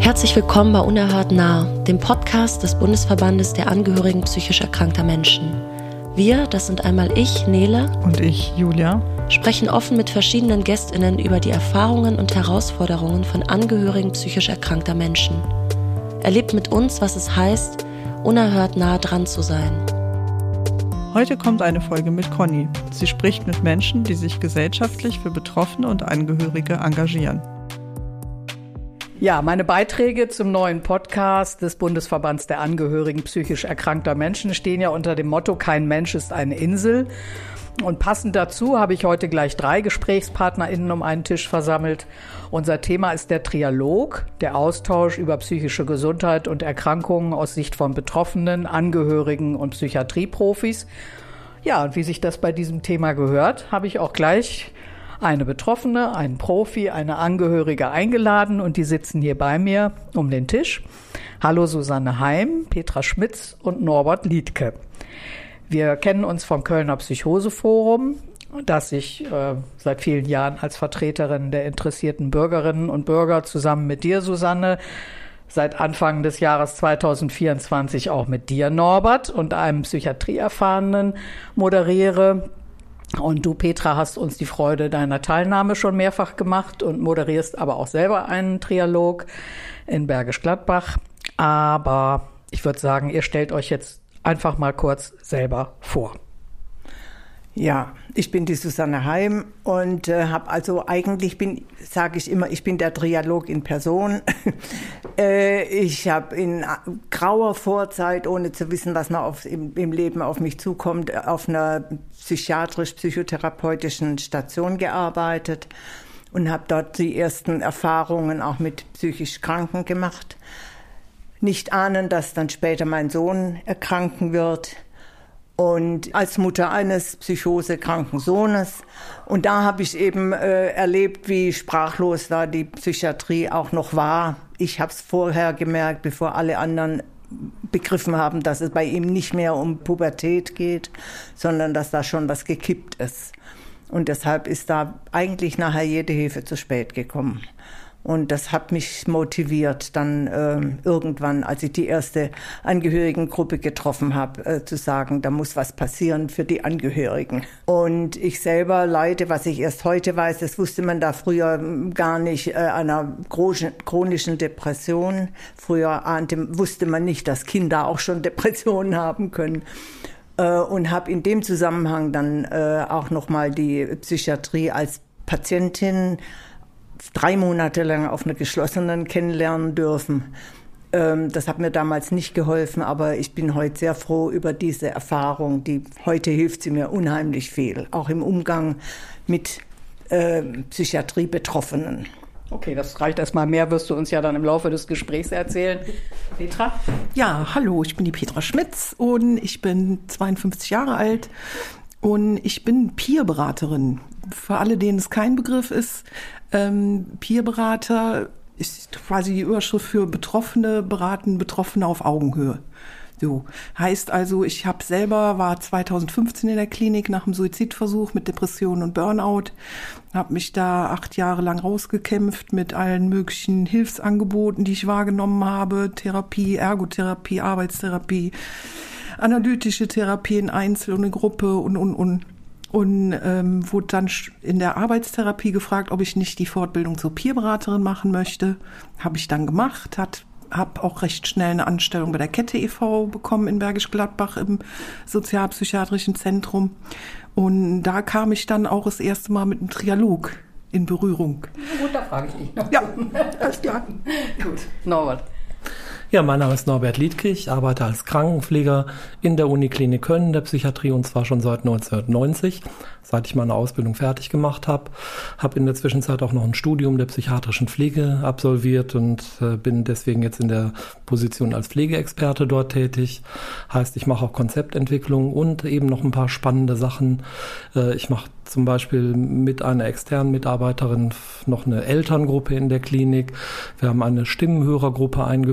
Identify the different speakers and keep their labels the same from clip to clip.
Speaker 1: Herzlich willkommen bei Unerhört nah, dem Podcast des Bundesverbandes der Angehörigen psychisch erkrankter Menschen. Wir, das sind einmal ich, Nele,
Speaker 2: und ich, Julia,
Speaker 1: sprechen offen mit verschiedenen GästInnen über die Erfahrungen und Herausforderungen von Angehörigen psychisch erkrankter Menschen. Erlebt mit uns, was es heißt, unerhört nah dran zu sein.
Speaker 2: Heute kommt eine Folge mit Conny. Sie spricht mit Menschen, die sich gesellschaftlich für Betroffene und Angehörige engagieren.
Speaker 3: Ja, meine Beiträge zum neuen Podcast des Bundesverbands der Angehörigen psychisch erkrankter Menschen stehen ja unter dem Motto "Kein Mensch ist eine Insel". Und passend dazu habe ich heute gleich 3 GesprächspartnerInnen um einen Tisch versammelt. Unser Thema ist der Trialog, der Austausch über psychische Gesundheit und Erkrankungen aus Sicht von Betroffenen, Angehörigen und Psychiatrieprofis. Ja, und wie sich das bei diesem Thema gehört, habe ich auch gleich eine Betroffene, einen Profi, eine Angehörige eingeladen und die sitzen hier bei mir um den Tisch. Hallo Susanne Heim, Petra Schmitz und Norbert Liedtke. Wir kennen uns vom Kölner Psychoseforum, das ich seit vielen Jahren als Vertreterin der interessierten Bürgerinnen und Bürger zusammen mit dir, Susanne, seit Anfang des Jahres 2024 auch mit dir, Norbert, und einem Psychiatrieerfahrenen moderiere. Und du, Petra, hast uns die Freude deiner Teilnahme schon mehrfach gemacht und moderierst aber auch selber einen Trialog in Bergisch Gladbach. Aber ich würde sagen, ihr stellt euch jetzt einfach mal kurz selber vor.
Speaker 4: Ja, ich bin die Susanne Heim und ich bin der Trialog in Person. Ich habe in grauer Vorzeit, ohne zu wissen, was noch im Leben auf mich zukommt, auf einer psychiatrisch-psychotherapeutischen Station gearbeitet und habe dort die ersten Erfahrungen auch mit psychisch Kranken gemacht. Nicht ahnen, dass dann später mein Sohn erkranken wird. Und als Mutter eines psychosekranken Sohnes. Und da habe ich eben erlebt, wie sprachlos da die Psychiatrie auch noch war. Ich habe es vorher gemerkt, bevor alle anderen begriffen haben, dass es bei ihm nicht mehr um Pubertät geht, sondern dass da schon was gekippt ist. Und deshalb ist da eigentlich nachher jede Hilfe zu spät gekommen. Und das hat mich motiviert, dann irgendwann, als ich die erste Angehörigengruppe getroffen habe, zu sagen, da muss was passieren für die Angehörigen. Und ich selber leide, was ich erst heute weiß, das wusste man da früher gar nicht, einer chronischen Depression. Früher wusste man nicht, dass Kinder auch schon Depressionen haben können. Und habe in dem Zusammenhang dann auch nochmal die Psychiatrie als Patientin 3 Monate lang auf einer geschlossenen kennenlernen dürfen. Das hat mir damals nicht geholfen, aber ich bin heute sehr froh über diese Erfahrung. Heute hilft sie mir unheimlich viel, auch im Umgang mit Psychiatrie-Betroffenen.
Speaker 3: Okay, das reicht erstmal. Mehr wirst du uns ja dann im Laufe des Gesprächs erzählen. Petra?
Speaker 5: Ja, hallo, ich bin die Petra Schmitz und ich bin 52 Jahre alt und ich bin Peerberaterin. Für alle, denen es kein Begriff ist, Peerberater ist quasi die Überschrift für Betroffene beraten Betroffene auf Augenhöhe. So heißt also, war 2015 in der Klinik nach einem Suizidversuch mit Depression und Burnout, habe mich da 8 Jahre lang rausgekämpft mit allen möglichen Hilfsangeboten, die ich wahrgenommen habe: Therapie, Ergotherapie, Arbeitstherapie, analytische Therapie in Einzel- und in Gruppe und wurde dann in der Arbeitstherapie gefragt, ob ich nicht die Fortbildung zur Peerberaterin machen möchte. Habe ich dann gemacht, habe auch recht schnell eine Anstellung bei der Kette e.V. bekommen in Bergisch Gladbach im sozialpsychiatrischen Zentrum. Und da kam ich dann auch das erste Mal mit einem Trialog in Berührung.
Speaker 3: Gut, da frage ich dich noch.
Speaker 5: Ja, alles klar.
Speaker 3: Gut, Norbert.
Speaker 6: Ja, mein Name ist Norbert Liedtke. Ich arbeite als Krankenpfleger in der Uniklinik Köln der Psychiatrie und zwar schon seit 1990, seit ich meine Ausbildung fertig gemacht habe. Habe in der Zwischenzeit auch noch ein Studium der psychiatrischen Pflege absolviert und bin deswegen jetzt in der Position als Pflegeexperte dort tätig. Heißt, ich mache auch Konzeptentwicklung und eben noch ein paar spannende Sachen. Ich mache zum Beispiel mit einer externen Mitarbeiterin noch eine Elterngruppe in der Klinik. Wir haben eine Stimmenhörergruppe eingeführt. Also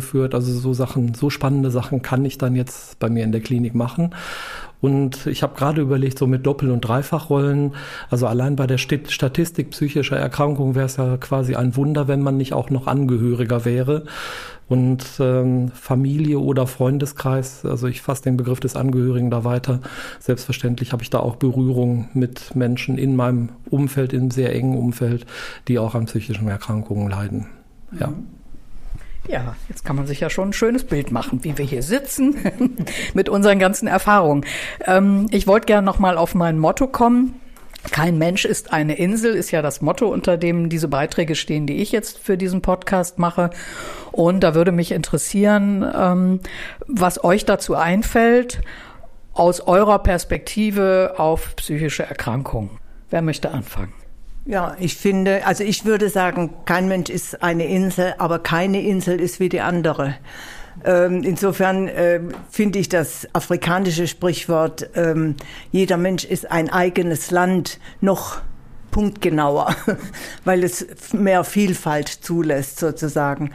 Speaker 6: Also so spannende Sachen kann ich dann jetzt bei mir in der Klinik machen. Und ich habe gerade überlegt, so mit Doppel- und Dreifachrollen, also allein bei der Statistik psychischer Erkrankungen wäre es ja quasi ein Wunder, wenn man nicht auch noch Angehöriger wäre. Und Familie oder Freundeskreis, also ich fasse den Begriff des Angehörigen da weiter. Selbstverständlich habe ich da auch Berührung mit Menschen in meinem Umfeld, im sehr engen Umfeld, die auch an psychischen Erkrankungen leiden. Ja.
Speaker 3: Ja, jetzt kann man sich ja schon ein schönes Bild machen, wie wir hier sitzen mit unseren ganzen Erfahrungen. Ich wollte gerne noch mal auf mein Motto kommen. Kein Mensch ist eine Insel, ist ja das Motto, unter dem diese Beiträge stehen, die ich jetzt für diesen Podcast mache. Und da würde mich interessieren, was euch dazu einfällt, aus eurer Perspektive auf psychische Erkrankungen. Wer möchte anfangen?
Speaker 4: Ja, ich würde sagen, kein Mensch ist eine Insel, aber keine Insel ist wie die andere. Insofern finde ich das afrikanische Sprichwort, jeder Mensch ist ein eigenes Land, noch punktgenauer, weil es mehr Vielfalt zulässt sozusagen.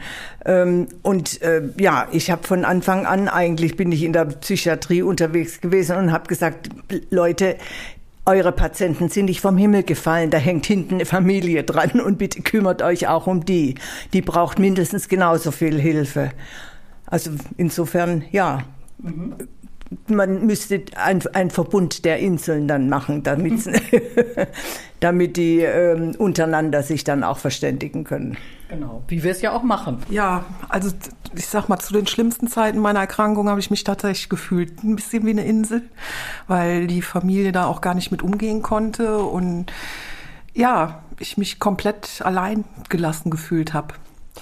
Speaker 4: Ich habe von Anfang an, eigentlich bin ich in der Psychiatrie unterwegs gewesen und habe gesagt, Leute, eure Patienten sind nicht vom Himmel gefallen, da hängt hinten eine Familie dran und bitte kümmert euch auch um die. Die braucht mindestens genauso viel Hilfe. Also insofern, ja, man müsste ein Verbund der Inseln dann machen, damit die untereinander sich dann auch verständigen können.
Speaker 3: Genau, wie wir es ja auch machen.
Speaker 5: Ja, also ich sag mal, zu den schlimmsten Zeiten meiner Erkrankung habe ich mich tatsächlich gefühlt ein bisschen wie eine Insel, weil die Familie da auch gar nicht mit umgehen konnte und ja, ich mich komplett allein gelassen gefühlt habe.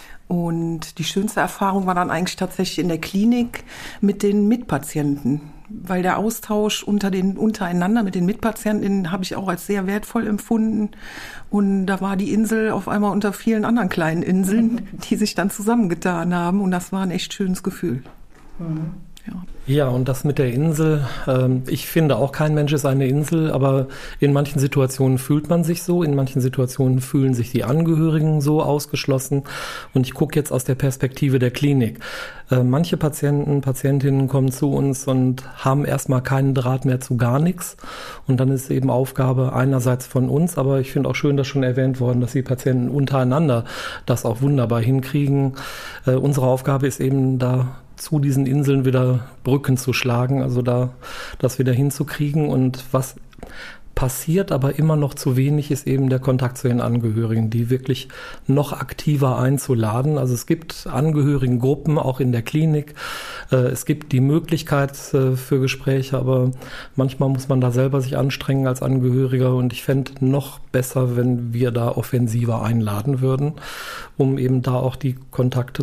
Speaker 5: Und die schönste Erfahrung war dann eigentlich tatsächlich in der Klinik mit den Mitpatienten, weil der Austausch untereinander mit den Mitpatienten, den habe ich auch als sehr wertvoll empfunden. Und da war die Insel auf einmal unter vielen anderen kleinen Inseln, die sich dann zusammengetan haben. Und das war ein echt schönes Gefühl.
Speaker 3: Mhm.
Speaker 6: Ja, und das mit der Insel, ich finde auch, kein Mensch ist eine Insel, aber in manchen Situationen fühlt man sich so, in manchen Situationen fühlen sich die Angehörigen so ausgeschlossen. Und ich gucke jetzt aus der Perspektive der Klinik. Manche Patientinnen kommen zu uns und haben erstmal keinen Draht mehr zu gar nichts. Und dann ist eben Aufgabe einerseits von uns, aber ich finde auch schön, dass schon erwähnt worden, dass die Patienten untereinander das auch wunderbar hinkriegen. Unsere Aufgabe ist eben da, zu diesen Inseln wieder Brücken zu schlagen, also da das wieder hinzukriegen. Und was passiert aber immer noch zu wenig, ist eben der Kontakt zu den Angehörigen, die wirklich noch aktiver einzuladen. Also es gibt Angehörigengruppen auch in der Klinik. Es gibt die Möglichkeit für Gespräche, aber manchmal muss man da selber sich anstrengen als Angehöriger. Und ich fände noch besser, wenn wir da offensiver einladen würden, um eben da auch die Kontakte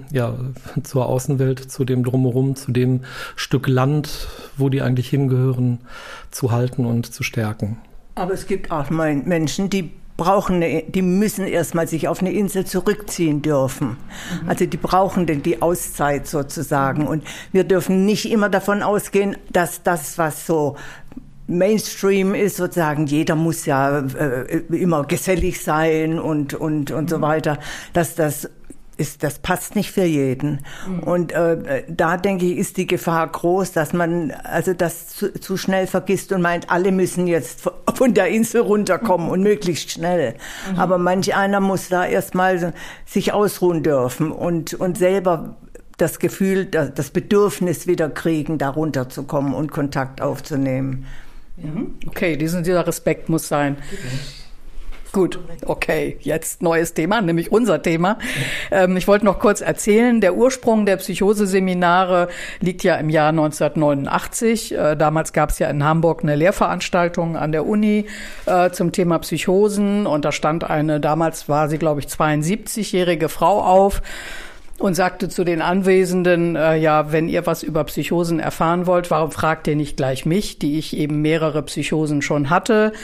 Speaker 6: zur Außenwelt, zu dem Drumherum, zu dem Stück Land, wo die eigentlich hingehören, zu halten und zu stärken.
Speaker 4: Aber es gibt auch Menschen, die müssen erstmal sich auf eine Insel zurückziehen dürfen. Also die brauchen die Auszeit sozusagen. Und wir dürfen nicht immer davon ausgehen, dass das, was so Mainstream ist, sozusagen, jeder muss ja immer gesellig sein und so weiter, das passt nicht für jeden. Und da, denke ich, ist die Gefahr groß, dass man also das zu schnell vergisst und meint, alle müssen jetzt von der Insel runterkommen und möglichst schnell. Aber manch einer muss da erstmal sich ausruhen dürfen und selber das Gefühl, das Bedürfnis wieder kriegen, da runterzukommen und Kontakt aufzunehmen.
Speaker 3: Okay, dieser Respekt muss sein. Gut, okay, jetzt neues Thema, nämlich unser Thema. Ich wollte noch kurz erzählen, der Ursprung der Psychoseseminare liegt ja im Jahr 1989. Damals gab es ja in Hamburg eine Lehrveranstaltung an der Uni zum Thema Psychosen und da stand damals war sie, glaube ich, 72-jährige Frau auf und sagte zu den Anwesenden, wenn ihr was über Psychosen erfahren wollt, warum fragt ihr nicht gleich mich, die ich eben mehrere Psychosen schon hatte?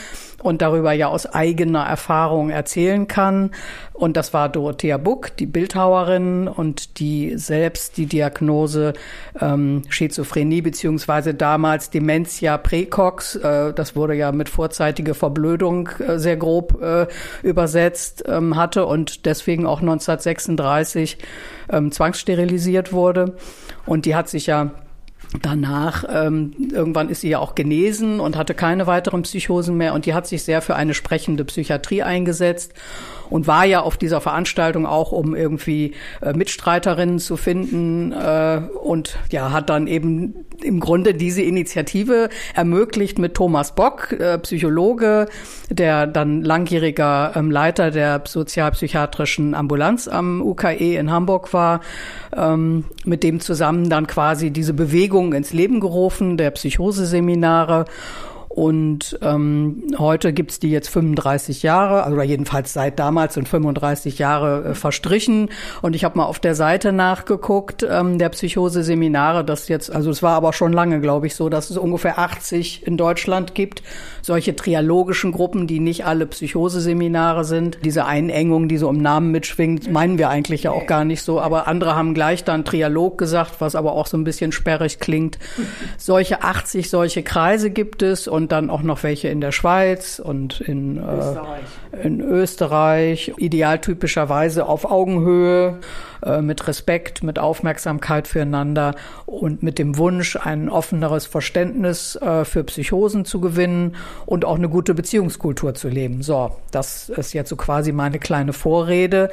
Speaker 3: und darüber ja aus eigener Erfahrung erzählen kann. Und das war Dorothea Buck, die Bildhauerin, und die selbst die Diagnose Schizophrenie beziehungsweise damals Dementia praecox, das wurde ja mit vorzeitige Verblödung sehr grob übersetzt, hatte und deswegen auch 1936 zwangssterilisiert wurde. Und die hat sich ja danach, irgendwann ist sie ja auch genesen und hatte keine weiteren Psychosen mehr, und die hat sich sehr für eine sprechende Psychiatrie eingesetzt und war ja auf dieser Veranstaltung auch, um irgendwie Mitstreiterinnen zu finden, und ja, hat dann eben im Grunde diese Initiative ermöglicht mit Thomas Bock, Psychologe, der dann langjähriger Leiter der sozialpsychiatrischen Ambulanz am UKE in Hamburg war, mit dem zusammen dann quasi diese Bewegung ins Leben gerufen, der Psychoseseminare. Und heute gibt's die jetzt 35 Jahre, also jedenfalls seit damals sind 35 Jahre verstrichen. Und ich habe mal auf der Seite nachgeguckt, der Psychoseseminare, das jetzt, also es war aber schon lange, glaube ich, so, dass es ungefähr 80 in Deutschland gibt. Solche trialogischen Gruppen, die nicht alle Psychoseseminare sind. Diese Einengung, die so im Namen mitschwingt, meinen wir eigentlich ja auch gar nicht so. Aber andere haben gleich dann Trialog gesagt, was aber auch so ein bisschen sperrig klingt. Solche Kreise gibt es. Und dann auch noch welche in der Schweiz und in Österreich, idealtypischerweise auf Augenhöhe, mit Respekt, mit Aufmerksamkeit füreinander und mit dem Wunsch, ein offeneres Verständnis für Psychosen zu gewinnen und auch eine gute Beziehungskultur zu leben. So, das ist jetzt so quasi meine kleine Vorrede.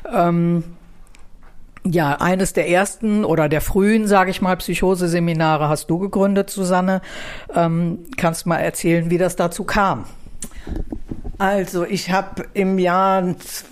Speaker 3: Ja, eines der ersten oder der frühen, sage ich mal, Psychoseseminare hast du gegründet, Susanne. Kannst du mal erzählen, wie das dazu kam?
Speaker 4: Also ich habe im Jahr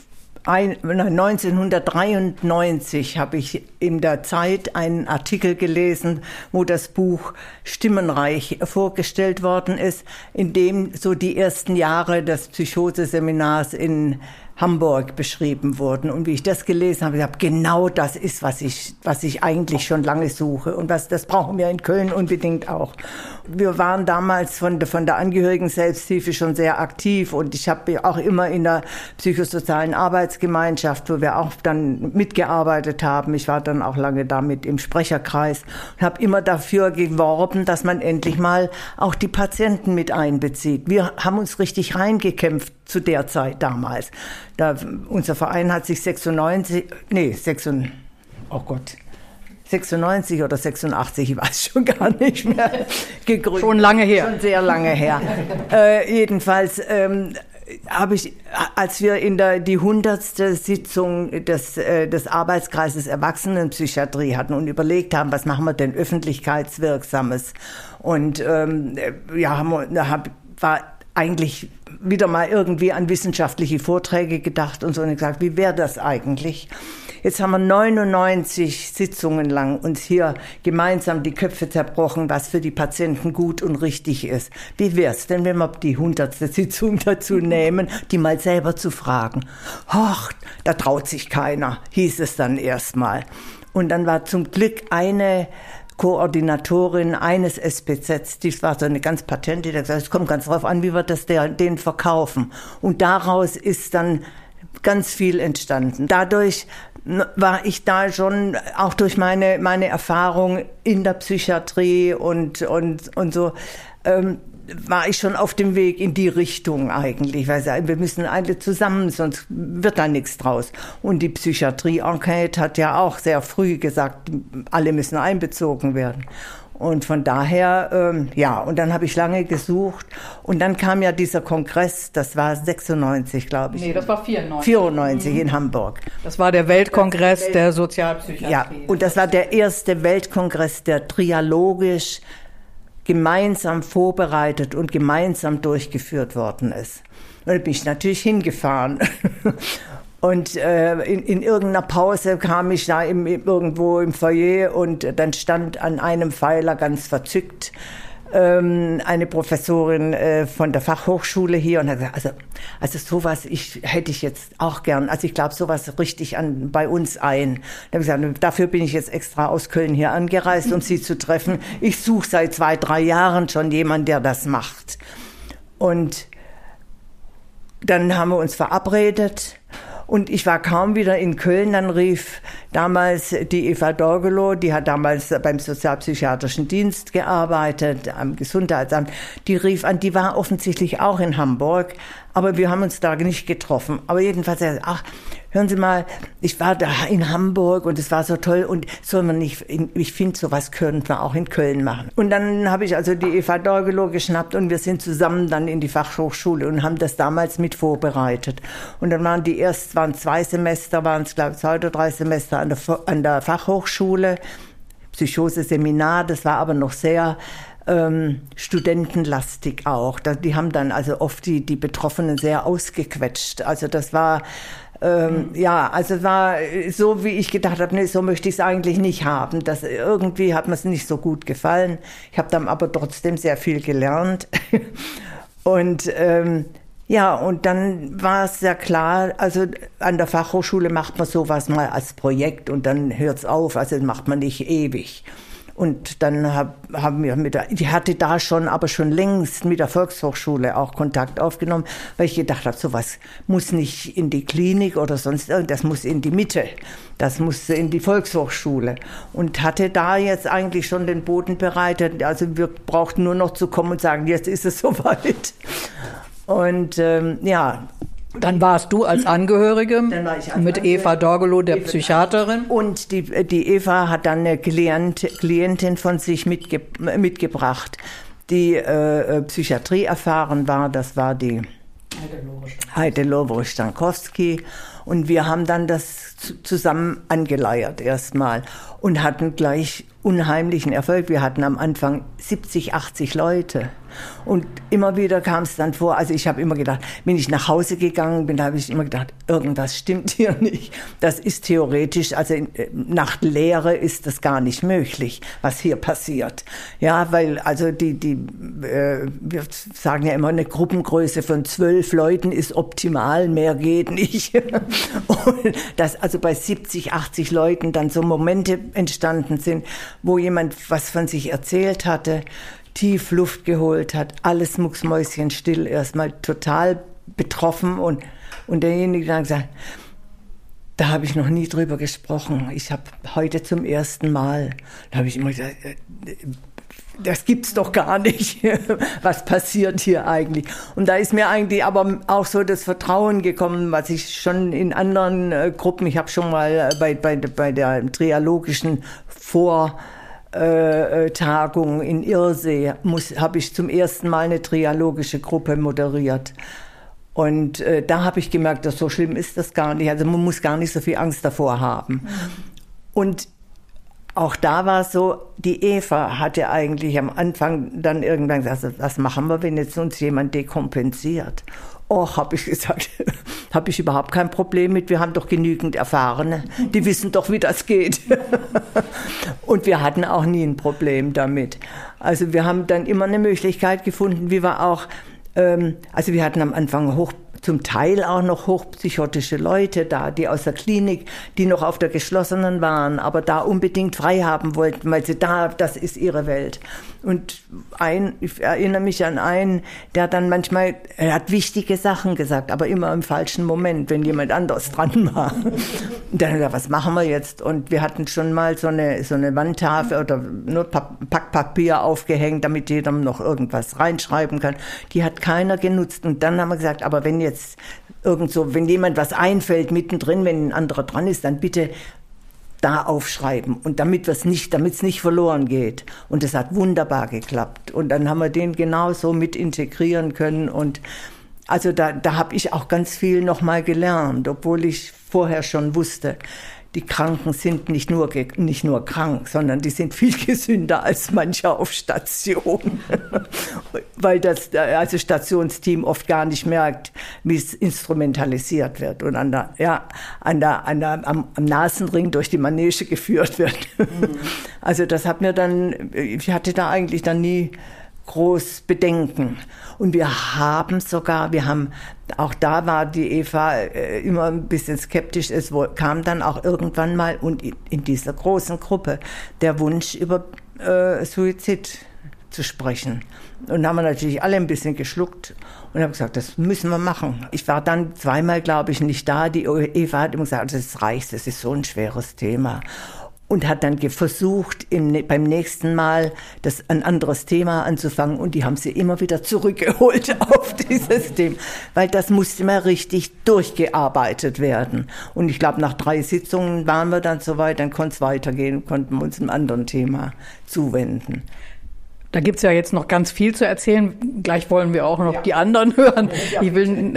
Speaker 4: 1993 habe ich in der Zeit einen Artikel gelesen, wo das Buch Stimmenreich vorgestellt worden ist, in dem so die ersten Jahre des Psychoseseminars in Hamburg beschrieben wurden. Und wie ich das gelesen habe, ich habe, genau das ist, was ich eigentlich schon lange suche. Und das brauchen wir in Köln unbedingt auch. Wir waren damals von der Angehörigen-Selbsthilfe schon sehr aktiv. Und ich habe auch immer in der psychosozialen Arbeitsgemeinschaft, wo wir auch dann mitgearbeitet haben. Ich war dann auch lange damit im Sprecherkreis und habe immer dafür geworben, dass man endlich mal auch die Patienten mit einbezieht. Wir haben uns richtig reingekämpft zu der Zeit damals. Unser Verein hat sich 96 oder 86, ich weiß schon gar nicht mehr, gegründet.
Speaker 3: Schon lange her.
Speaker 4: Schon sehr lange her. Jedenfalls habe ich, als wir die 100. Sitzung des Arbeitskreises Erwachsenenpsychiatrie hatten und überlegt haben, was machen wir denn öffentlichkeitswirksames, und war eigentlich wieder mal irgendwie an wissenschaftliche Vorträge gedacht und so, und gesagt, wie wäre das eigentlich? Jetzt haben wir 99 Sitzungen lang uns hier gemeinsam die Köpfe zerbrochen, was für die Patienten gut und richtig ist. Wie wär's denn, wenn wir die 100. Sitzung dazu nehmen, die mal selber zu fragen? Ach, da traut sich keiner, hieß es dann erstmal. Und dann war zum Glück eine Koordinatorin eines SPZs, die war so eine ganz patente, die hat gesagt, es kommt ganz drauf an, wie wir das denen verkaufen. Und daraus ist dann ganz viel entstanden. Dadurch war ich da schon, auch durch meine Erfahrung in der Psychiatrie und so, war ich schon auf dem Weg in die Richtung eigentlich, weil wir müssen alle zusammen, sonst wird da nichts draus. Und die Psychiatrie-Enquete hat ja auch sehr früh gesagt, alle müssen einbezogen werden. Und von daher, und dann habe ich lange gesucht. Und dann kam ja dieser Kongress, das war 96, glaube ich.
Speaker 3: Nee, das war 94.
Speaker 4: 94 in Hamburg.
Speaker 3: Das war der Weltkongress der Sozialpsychiatrie.
Speaker 4: Ja, und das war der erste Weltkongress, der trialogisch gemeinsam vorbereitet und gemeinsam durchgeführt worden ist. Und da bin ich natürlich hingefahren. Und in irgendeiner Pause kam ich da irgendwo im Foyer, und dann stand an einem Pfeiler ganz verzückt eine Professorin von der Fachhochschule hier und hat gesagt, also sowas hätte ich jetzt auch gern. Also ich glaube, sowas richtig bei uns ein. Da habe ich gesagt, dafür bin ich jetzt extra aus Köln hier angereist, um Sie zu treffen. Ich suche seit 2-3 Jahren schon jemanden, der das macht. Und dann haben wir uns verabredet. Und ich war kaum wieder in Köln, dann rief damals die Eva Dorgelow, die hat damals beim Sozialpsychiatrischen Dienst gearbeitet, am Gesundheitsamt, die rief an, die war offensichtlich auch in Hamburg, aber wir haben uns da nicht getroffen. Aber jedenfalls, ach, hören Sie mal, ich war da in Hamburg und es war so toll und soll man nicht, ich finde, sowas könnten wir auch in Köln machen. Und dann habe ich also die Eva Dorgelow geschnappt und wir sind zusammen dann in die Fachhochschule und haben das damals mit vorbereitet. Und dann waren waren 2 Semester, waren es glaube ich 2 oder 3 Semester an der Fachhochschule, Psychose-Seminar, das war aber noch sehr studentenlastig auch. Die haben dann also oft die Betroffenen sehr ausgequetscht. Also das war, also war so, wie ich gedacht habe, nee, so möchte ich es eigentlich nicht haben. Irgendwie hat mir es nicht so gut gefallen. Ich habe dann aber trotzdem sehr viel gelernt. Und und dann war es ja klar, also an der Fachhochschule macht man sowas mal als Projekt und dann hört es auf, also macht man nicht ewig. Und dann haben wir die hatte da schon längst mit der Volkshochschule auch Kontakt aufgenommen, weil ich gedacht habe, sowas muss nicht in die Klinik oder sonst irgendwas, das muss in die Mitte, das muss in die Volkshochschule. Und hatte da jetzt eigentlich schon den Boden bereitet, also wir brauchten nur noch zu kommen und sagen, jetzt ist es soweit. Und
Speaker 3: dann warst du als Angehörige mit Eva Dorgelow, der Psychiaterin.
Speaker 4: Und die Eva hat dann eine Klientin von sich mitgebracht, die Psychiatrie erfahren war. Das war die Heide Lowrich-Stankowski. Und wir haben dann das zusammen angeleiert erstmal und hatten gleich unheimlichen Erfolg. Wir hatten am Anfang 70, 80 Leute. Und immer wieder kam es dann vor, also ich habe immer gedacht, wenn ich nach Hause gegangen bin, da habe ich immer gedacht, irgendwas stimmt hier nicht. Das ist theoretisch, also nach Lehre ist das gar nicht möglich, was hier passiert. Ja, weil also wir sagen ja immer, eine Gruppengröße von 12 Leuten ist optimal, mehr geht nicht. Und dass also bei 70, 80 Leuten dann so Momente entstanden sind, wo jemand was von sich erzählt hatte, tief Luft geholt hat, alles mucksmäuschenstill, erstmal total betroffen und derjenige dann gesagt, da habe ich noch nie drüber gesprochen. Ich habe heute zum ersten Mal, da habe ich immer gesagt, das gibt's doch gar nicht. Was passiert hier eigentlich? Und da ist mir eigentlich aber auch so das Vertrauen gekommen, was ich schon in anderen Gruppen, ich habe schon mal bei der triologischen Tagung in Irsee habe ich zum ersten Mal eine trialogische Gruppe moderiert. Und da habe ich gemerkt, dass so schlimm ist das gar nicht. Also man muss gar nicht so viel Angst davor haben. Und auch da war es so, die Eva hatte eigentlich am Anfang dann irgendwann gesagt, also, was machen wir, wenn jetzt uns jemand dekompensiert? Och, habe ich gesagt, habe ich überhaupt kein Problem mit, wir haben doch genügend Erfahrene, die wissen doch, wie das geht. Und wir hatten auch nie ein Problem damit. Also wir haben dann immer eine Möglichkeit gefunden, wie wir auch, also wir hatten am Anfang zum Teil auch noch hochpsychotische Leute da, die aus der Klinik, die noch auf der geschlossenen waren, aber da unbedingt frei haben wollten, weil das ist ihre Welt. Und ich erinnere mich an einen, der dann manchmal, er hat wichtige Sachen gesagt, aber immer im falschen Moment, wenn jemand anders dran war. Und dann hat er gesagt, was machen wir jetzt? Und wir hatten schon mal so eine Wandtafel oder nur Packpapier aufgehängt, damit jeder noch irgendwas reinschreiben kann. Die hat keiner genutzt. Und dann haben wir gesagt, aber wenn jetzt wenn jemand was einfällt mittendrin, wenn ein anderer dran ist, dann bitte da aufschreiben und damit es nicht verloren geht. Und das hat wunderbar geklappt. Und dann haben wir den genauso mit integrieren können. Und also da habe ich auch ganz viel nochmal gelernt, obwohl ich vorher schon wusste, die Kranken sind nicht nur krank, sondern die sind viel gesünder als mancher auf Station. Weil das Stationsteam oft gar nicht merkt, wie es instrumentalisiert wird und am Nasenring durch die Manege geführt wird. Also das hat mir ich hatte da eigentlich dann nie groß Bedenken. Und auch da war die Eva immer ein bisschen skeptisch. Es kam dann auch irgendwann mal und in dieser großen Gruppe der Wunsch über Suizid zu sprechen. Und da haben wir natürlich alle ein bisschen geschluckt und haben gesagt, das müssen wir machen. Ich war dann zweimal, glaube ich, nicht da. Die Eva hat immer gesagt, das reicht, das ist so ein schweres Thema. Und hat dann versucht, beim nächsten Mal ein anderes Thema anzufangen. Und die haben sie immer wieder zurückgeholt auf dieses Thema. Weil das musste mal richtig durchgearbeitet werden. Und ich glaube, nach 3 Sitzungen waren wir dann soweit, dann konnte es weitergehen, konnten wir uns einem anderen Thema zuwenden.
Speaker 3: Da gibt's ja jetzt noch ganz viel zu erzählen. Gleich wollen wir auch noch die anderen hören. Ich will,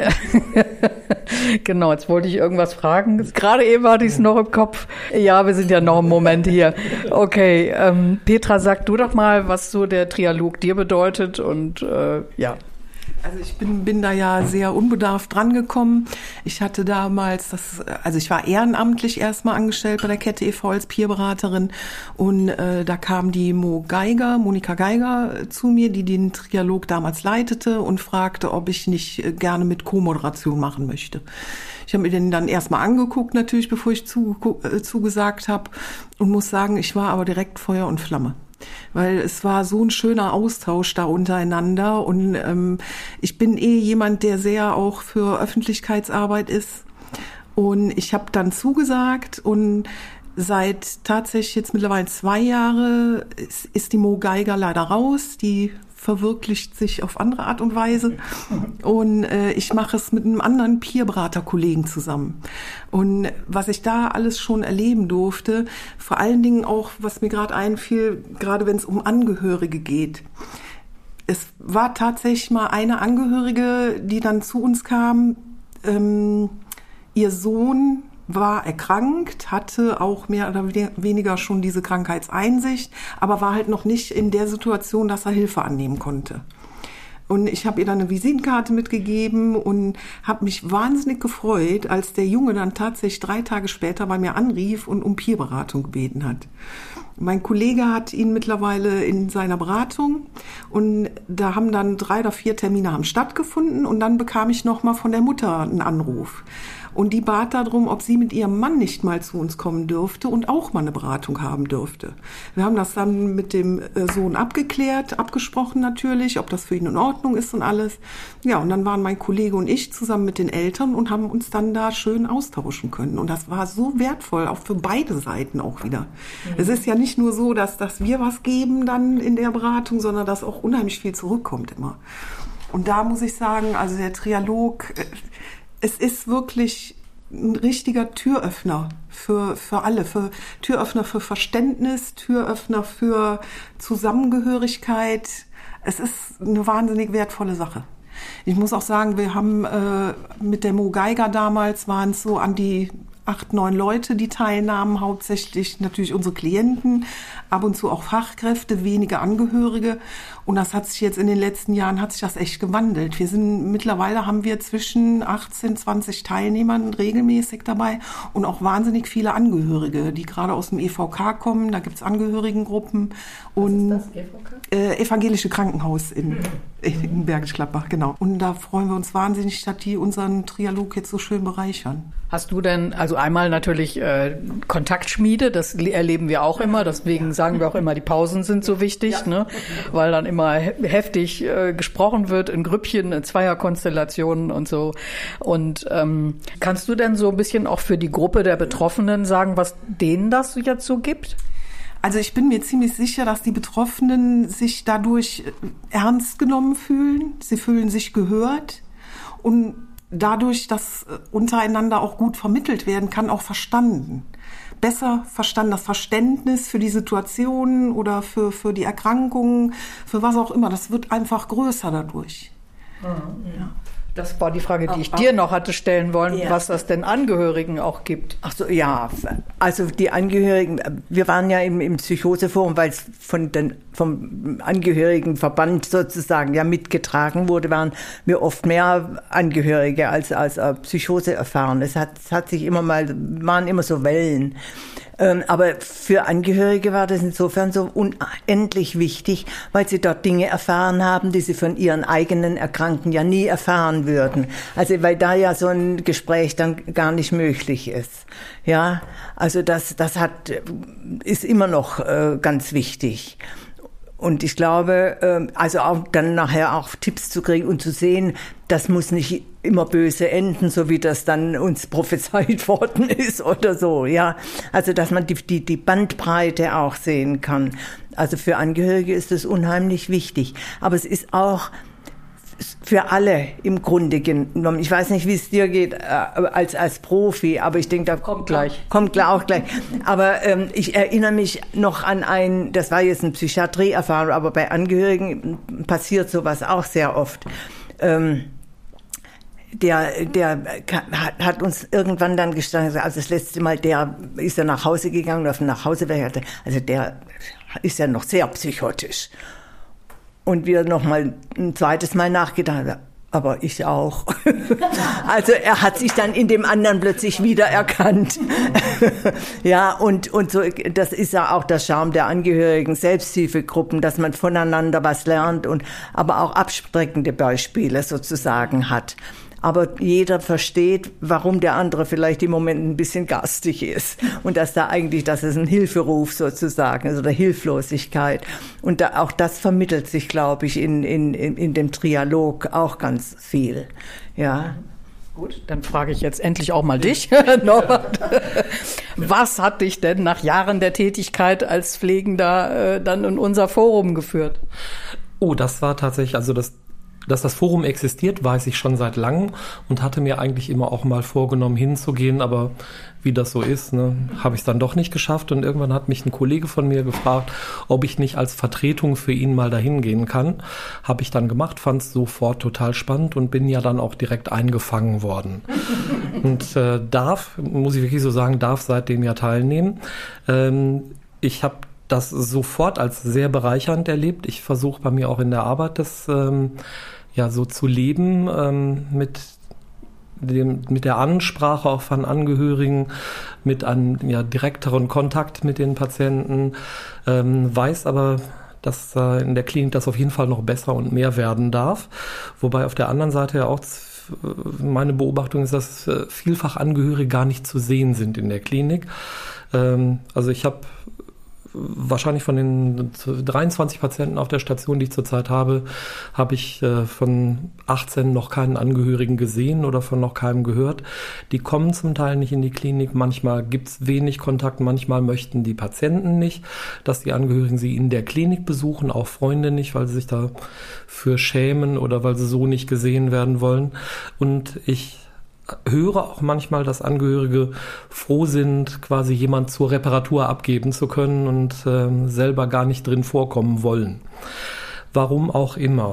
Speaker 3: genau, jetzt wollte ich irgendwas fragen. Gerade eben hatte ich es noch im Kopf. Ja, wir sind ja noch im Moment hier. Okay, Petra, sag du doch mal, was so der Trialog dir bedeutet und ja.
Speaker 5: Also ich bin da ja sehr unbedarft drangekommen. Ich hatte damals ich war ehrenamtlich erstmal angestellt bei der Kette e.V. als Peerberaterin und da kam die Monika Geiger zu mir, die den Trialog damals leitete und fragte, ob ich nicht gerne mit Co-Moderation machen möchte. Ich habe mir den dann erstmal angeguckt natürlich, bevor ich zugesagt habe und muss sagen, ich war aber direkt Feuer und Flamme. Weil es war so ein schöner Austausch da untereinander und ich bin jemand, der sehr auch für Öffentlichkeitsarbeit ist und ich habe dann zugesagt und seit tatsächlich jetzt mittlerweile 2 Jahre ist die Mo Geiger leider raus, die verwirklicht sich auf andere Art und Weise und ich mache es mit einem anderen Peerberater-Kollegen zusammen. Und was ich da alles schon erleben durfte, vor allen Dingen auch, was mir gerade einfiel, gerade wenn es um Angehörige geht. Es war tatsächlich mal eine Angehörige, die dann zu uns kam, ihr Sohn war erkrankt, hatte auch mehr oder weniger schon diese Krankheitseinsicht, aber war halt noch nicht in der Situation, dass er Hilfe annehmen konnte. Und ich habe ihr dann eine Visitenkarte mitgegeben und habe mich wahnsinnig gefreut, als der Junge dann tatsächlich 3 Tage später bei mir anrief und um Peerberatung gebeten hat. Mein Kollege hat ihn mittlerweile in seiner Beratung und da haben dann 3 oder 4 Termine haben stattgefunden und dann bekam ich noch mal von der Mutter einen Anruf. Und die bat darum, ob sie mit ihrem Mann nicht mal zu uns kommen dürfte und auch mal eine Beratung haben dürfte. Wir haben das dann mit dem Sohn abgesprochen natürlich, ob das für ihn in Ordnung ist und alles. Ja, und dann waren mein Kollege und ich zusammen mit den Eltern und haben uns dann da schön austauschen können. Und das war so wertvoll, auch für beide Seiten auch wieder. Es ist ja nicht nur so, dass wir was geben dann in der Beratung, sondern dass auch unheimlich viel zurückkommt immer. Und da muss ich sagen, also der Trialog, es ist wirklich ein richtiger Türöffner für alle, für Türöffner für Verständnis, Türöffner für Zusammengehörigkeit. Es ist eine wahnsinnig wertvolle Sache. Ich muss auch sagen, wir haben mit der Mo Geiger damals waren es so an die 8, 9 Leute, die teilnahmen, hauptsächlich natürlich unsere Klienten, ab und zu auch Fachkräfte, wenige Angehörige. Und das hat sich jetzt in den letzten Jahren, hat sich das echt gewandelt. Mittlerweile haben wir zwischen 18, 20 Teilnehmern regelmäßig dabei und auch wahnsinnig viele Angehörige, die gerade aus dem EVK kommen. Da gibt's Angehörigengruppen. Und was ist das, EVK? Evangelische Krankenhaus in Bergisch Gladbach, genau. Und da freuen wir uns wahnsinnig, dass die unseren Trialog jetzt so schön bereichern.
Speaker 3: Hast du denn, also einmal natürlich Kontaktschmiede, das erleben wir auch immer, deswegen sagen wir auch immer, die Pausen sind so wichtig, ne? Weil dann immer heftig gesprochen wird in Grüppchen, in Zweierkonstellationen und so. Und kannst du denn so ein bisschen auch für die Gruppe der Betroffenen sagen, was denen das jetzt so gibt?
Speaker 5: Also ich bin mir ziemlich sicher, dass die Betroffenen sich dadurch ernst genommen fühlen. Sie fühlen sich gehört und dadurch, dass untereinander auch gut vermittelt werden kann, auch verstanden. Besser verstanden, das Verständnis für die Situation oder für die Erkrankungen, für was auch immer, das wird einfach größer dadurch.
Speaker 3: Ja. Das war die Frage, die ich dir noch hatte stellen wollen, ja, was das denn Angehörigen auch gibt.
Speaker 4: Ach so, ja, also die Angehörigen, wir waren ja im Psychoseforum, weil es vom Angehörigenverband sozusagen ja mitgetragen wurde, waren wir oft mehr Angehörige als Psychose erfahren. Es hat sich waren immer so Wellen. Aber für Angehörige war das insofern so unendlich wichtig, weil sie dort Dinge erfahren haben, die sie von ihren eigenen Erkrankten ja nie erfahren würden. Also weil da ja so ein Gespräch dann gar nicht möglich ist. Ja, also das ist immer noch ganz wichtig. Und ich glaube, also auch dann nachher auch Tipps zu kriegen und zu sehen, das muss nicht immer böse enden, so wie das dann uns prophezeit worden ist oder so, ja. Also, dass man die Bandbreite auch sehen kann. Also für Angehörige ist das unheimlich wichtig. Aber es ist auch für alle im Grunde genommen. Ich weiß nicht, wie es dir geht als Profi, aber ich denke, da kommt auch gleich. Aber ich erinnere mich noch an das war jetzt eine Psychiatrieerfahrung, aber bei Angehörigen passiert sowas auch sehr oft. Der hat uns irgendwann dann gestanden, also das letzte Mal, der ist ja nach Hause gegangen, auf dem Nachhauseweg, also der ist ja noch sehr psychotisch. Und wir noch mal ein zweites Mal nachgedacht, aber ich auch. Also er hat sich dann in dem anderen plötzlich wiedererkannt. Ja, und so, das ist ja auch der Charme der Angehörigen, Selbsthilfegruppen, dass man voneinander was lernt und aber auch abschreckende Beispiele sozusagen hat. Aber jeder versteht, warum der andere vielleicht im Moment ein bisschen garstig ist. Und dass es ein Hilferuf sozusagen ist oder Hilflosigkeit. Und auch das vermittelt sich, glaube ich, in dem Trialog auch ganz viel. Ja.
Speaker 3: Gut, dann frage ich jetzt endlich auch mal dich, Norbert. Was hat dich denn nach Jahren der Tätigkeit als Pflegender dann in unser Forum geführt?
Speaker 6: Oh, das war tatsächlich, also dass das Forum existiert, weiß ich schon seit langem und hatte mir eigentlich immer auch mal vorgenommen, hinzugehen, aber wie das so ist, ne, habe ich es dann doch nicht geschafft und irgendwann hat mich ein Kollege von mir gefragt, ob ich nicht als Vertretung für ihn mal dahin gehen kann. Habe ich dann gemacht, fand es sofort total spannend und bin ja dann auch direkt eingefangen worden. Und muss ich wirklich so sagen, darf seitdem ja teilnehmen. Ich habe das sofort als sehr bereichernd erlebt. Ich versuche bei mir auch in der Arbeit das so zu leben, mit der Ansprache auch von Angehörigen, mit einem direkteren Kontakt mit den Patienten, weiß aber, dass in der Klinik das auf jeden Fall noch besser und mehr werden darf. Wobei auf der anderen Seite ja auch meine Beobachtung ist, dass vielfach Angehörige gar nicht zu sehen sind in der Klinik. Also ich habe wahrscheinlich von den 23 Patienten auf der Station, die ich zurzeit habe, habe ich von 18 noch keinen Angehörigen gesehen oder von noch keinem gehört. Die kommen zum Teil nicht in die Klinik. Manchmal gibt es wenig Kontakt. Manchmal möchten die Patienten nicht, dass die Angehörigen sie in der Klinik besuchen. Auch Freunde nicht, weil sie sich dafür schämen oder weil sie so nicht gesehen werden wollen. Und ich höre auch manchmal, dass Angehörige froh sind, quasi jemand zur Reparatur abgeben zu können und selber gar nicht drin vorkommen wollen. Warum auch immer.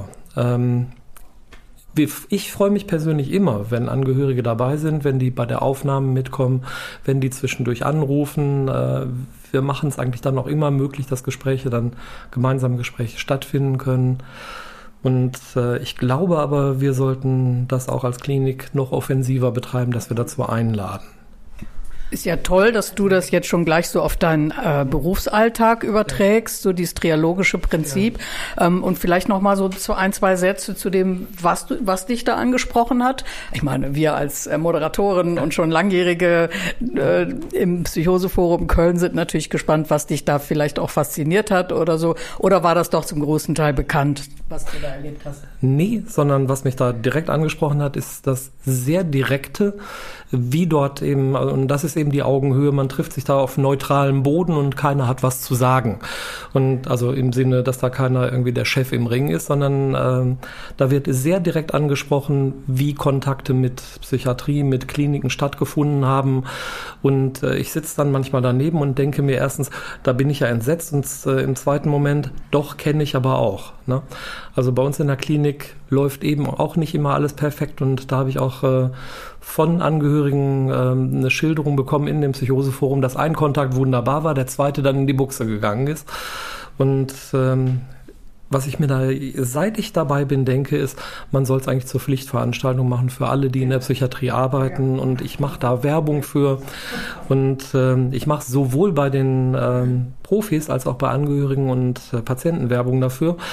Speaker 6: Ich freue mich persönlich immer, wenn Angehörige dabei sind, wenn die bei der Aufnahme mitkommen, wenn die zwischendurch anrufen. Wir machen es eigentlich dann auch immer möglich, dass gemeinsame Gespräche stattfinden können. Und ich glaube aber, wir sollten das auch als Klinik noch offensiver betreiben, dass wir dazu einladen.
Speaker 3: Ist ja toll, dass du das jetzt schon gleich so auf deinen Berufsalltag überträgst, so dieses trialogische Prinzip. Ja. Und vielleicht noch mal so ein, zwei Sätze zu dem, was dich da angesprochen hat. Ich meine, wir als Moderatorin und schon Langjährige im Psychoseforum Köln sind natürlich gespannt, was dich da vielleicht auch fasziniert hat oder so. Oder war das doch zum großen Teil bekannt, was du da erlebt hast?
Speaker 6: Nee, sondern was mich da direkt angesprochen hat, ist das sehr Direkte, wie dort eben, und das ist eben die Augenhöhe, man trifft sich da auf neutralem Boden und keiner hat was zu sagen. Und also im Sinne, dass da keiner irgendwie der Chef im Ring ist, sondern da wird sehr direkt angesprochen, wie Kontakte mit Psychiatrie, mit Kliniken stattgefunden haben. Und ich sitze dann manchmal daneben und denke mir erstens, da bin ich ja entsetzt und im zweiten Moment, doch kenne ich aber auch. Ne? Also bei uns in der Klinik läuft eben auch nicht immer alles perfekt und da habe ich auch von Angehörigen eine Schilderung bekommen in dem Psychoseforum, dass ein Kontakt wunderbar war, der zweite dann in die Buchse gegangen ist. Und was ich mir da, seit ich dabei bin, denke, ist, man soll es eigentlich zur Pflichtveranstaltung machen für alle, die in der Psychiatrie arbeiten. Und ich mache da Werbung für. Und ich mache sowohl bei den Profis als auch bei Angehörigen und Patienten Werbung dafür.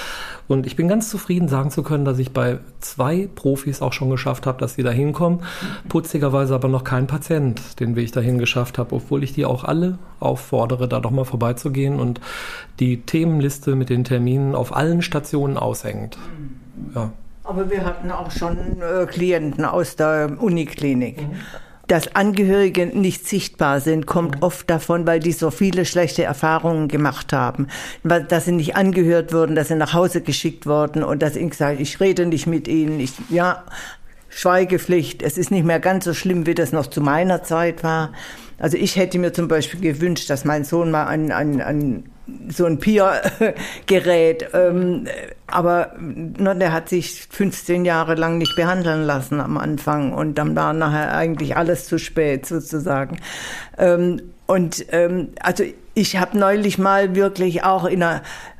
Speaker 6: Und ich bin ganz zufrieden, sagen zu können, dass ich bei 2 Profis auch schon geschafft habe, dass sie da hinkommen. Putzigerweise aber noch kein Patient den Weg dahin geschafft habe, obwohl ich die auch alle auffordere, da doch mal vorbeizugehen und die Themenliste mit den Terminen auf allen Stationen aushängt. Ja.
Speaker 4: Aber wir hatten auch schon Klienten aus der Uniklinik. Dass Angehörige nicht sichtbar sind, kommt oft davon, weil die so viele schlechte Erfahrungen gemacht haben. Dass sie nicht angehört wurden, dass sie nach Hause geschickt wurden und dass ihnen gesagt, ich rede nicht mit ihnen. Schweigepflicht. Es ist nicht mehr ganz so schlimm, wie das noch zu meiner Zeit war. Also ich hätte mir zum Beispiel gewünscht, dass mein Sohn mal so ein Peer-Gerät, aber der hat sich 15 Jahre lang nicht behandeln lassen am Anfang und dann war nachher eigentlich alles zu spät sozusagen. Also ich habe neulich mal wirklich auch eine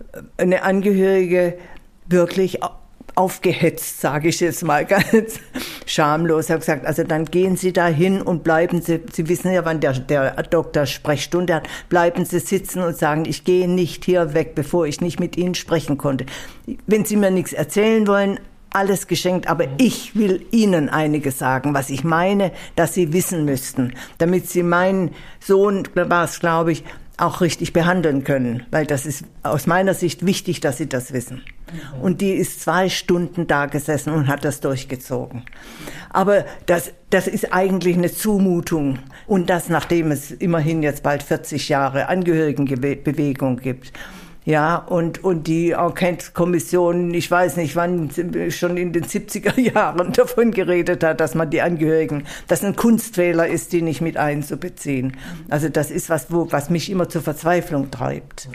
Speaker 4: Angehörige wirklich aufgehetzt, sage ich jetzt mal ganz schamlos. Ich habe gesagt, also dann gehen Sie da hin und bleiben Sie, Sie wissen ja, wann der Doktor Sprechstunde hat, bleiben Sie sitzen und sagen, ich gehe nicht hier weg, bevor ich nicht mit Ihnen sprechen konnte. Wenn Sie mir nichts erzählen wollen, alles geschenkt, aber ich will Ihnen einiges sagen, was ich meine, dass Sie wissen müssten, damit Sie meinen Sohn, war es, glaube ich, auch richtig behandeln können, weil das ist aus meiner Sicht wichtig, dass sie das wissen. Und die ist 2 Stunden da gesessen und hat das durchgezogen. Aber das ist eigentlich eine Zumutung. Und das, nachdem es immerhin jetzt bald 40 Jahre Angehörigenbewegung gibt. Ja, und die Enquete-Kommission, ich weiß nicht, wann schon in den 70er Jahren davon geredet hat, dass man die Angehörigen, dass ein Kunstfehler ist, die nicht mit einzubeziehen. Also das ist was mich immer zur Verzweiflung treibt.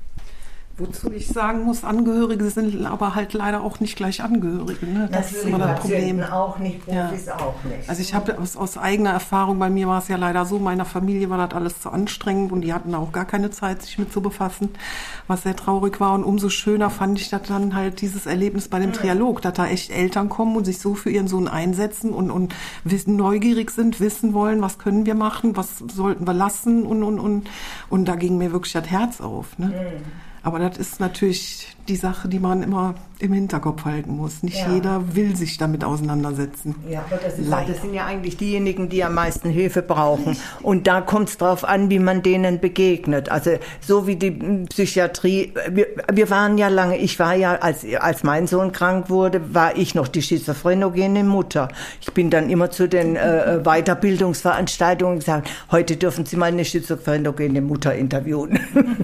Speaker 5: Wozu ich sagen muss, Angehörige sind aber halt leider auch nicht gleich Angehörige. Ne? Das ist immer das Problem.
Speaker 4: Auch nicht, Profis
Speaker 5: ja.
Speaker 4: Auch nicht.
Speaker 5: Also ich habe aus eigener Erfahrung, bei mir war es ja leider so, meiner Familie war das alles zu anstrengend und die hatten auch gar keine Zeit, sich mit zu befassen, was sehr traurig war. Und umso schöner fand ich das dann halt dieses Erlebnis bei dem Trialog, dass da echt Eltern kommen und sich so für ihren Sohn einsetzen und neugierig sind, wissen wollen, was können wir machen, was sollten wir lassen und da ging mir wirklich das Herz auf. Ne? Aber das ist natürlich die Sache, die man immer im Hinterkopf halten muss. Nicht jeder will sich damit auseinandersetzen. Ja, aber das
Speaker 4: sind ja eigentlich diejenigen, die am meisten Hilfe brauchen. Und da kommt es drauf an, wie man denen begegnet. Also so wie die Psychiatrie, wir waren ja lange, ich war ja, als mein Sohn krank wurde, war ich noch die schizophrenogene Mutter. Ich bin dann immer zu den Weiterbildungsveranstaltungen gesagt, heute dürfen Sie mal eine schizophrenogene Mutter interviewen.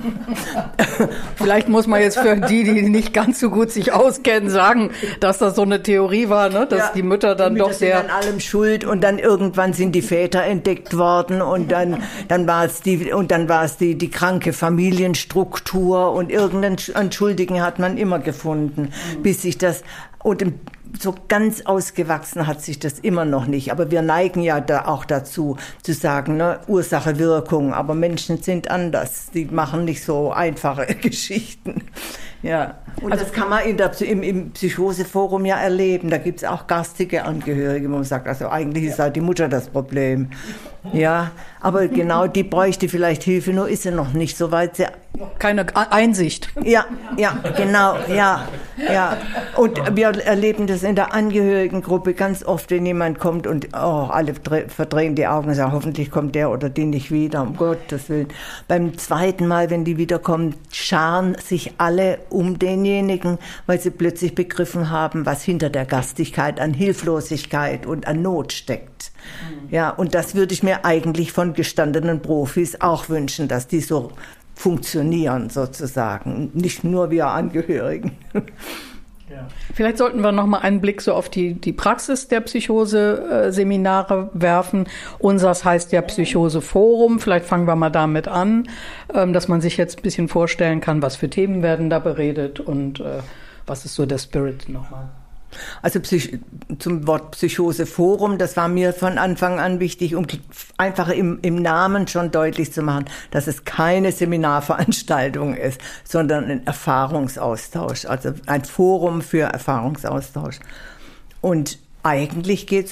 Speaker 3: Vielleicht muss man jetzt für die nicht ganz so gut sich auskennen, sagen, dass das so eine Theorie war, ne? Dass die Mütter dann
Speaker 4: die
Speaker 3: doch
Speaker 4: Mütter sind an allem schuld und dann irgendwann sind die Väter entdeckt worden und dann war es die kranke Familienstruktur und irgendeinen Schuldigen hat man immer gefunden, bis sich das so ganz ausgewachsen hat sich das immer noch nicht. Aber wir neigen ja da auch dazu, zu sagen, ne, Ursache, Wirkung. Aber Menschen sind anders. Die machen nicht so einfache Geschichten. Ja. Und also das kann man im Psychoseforum ja erleben. Da gibt es auch garstige Angehörige, wo man sagt, also eigentlich ist halt die Mutter das Problem. Ja, aber genau die bräuchte vielleicht Hilfe, nur ist sie noch nicht so weit.
Speaker 3: Keine Einsicht.
Speaker 4: Ja, genau, ja. Und wir erleben das in der Angehörigengruppe ganz oft, wenn jemand kommt und alle verdrehen die Augen und sagen, hoffentlich kommt der oder die nicht wieder, um Gottes Willen. Beim zweiten Mal, wenn die wiederkommen, scharen sich alle um denjenigen, weil sie plötzlich begriffen haben, was hinter der Garstigkeit an Hilflosigkeit und an Not steckt. Ja, und das würde ich mir eigentlich von gestandenen Profis auch wünschen, dass die so funktionieren sozusagen, nicht nur wir Angehörigen.
Speaker 3: Ja. Vielleicht sollten wir noch mal einen Blick so auf die Praxis der Psychose-Seminare werfen. Unseres heißt ja Psychoseforum. Vielleicht fangen wir mal damit an, dass man sich jetzt ein bisschen vorstellen kann, was für Themen werden da beredet und was ist so der Spirit nochmal.
Speaker 4: Also zum Wort Psychoseforum, das war mir von Anfang an wichtig, um einfach im Namen schon deutlich zu machen, dass es keine Seminarveranstaltung ist, sondern ein Erfahrungsaustausch, also ein Forum für Erfahrungsaustausch. Und eigentlich geht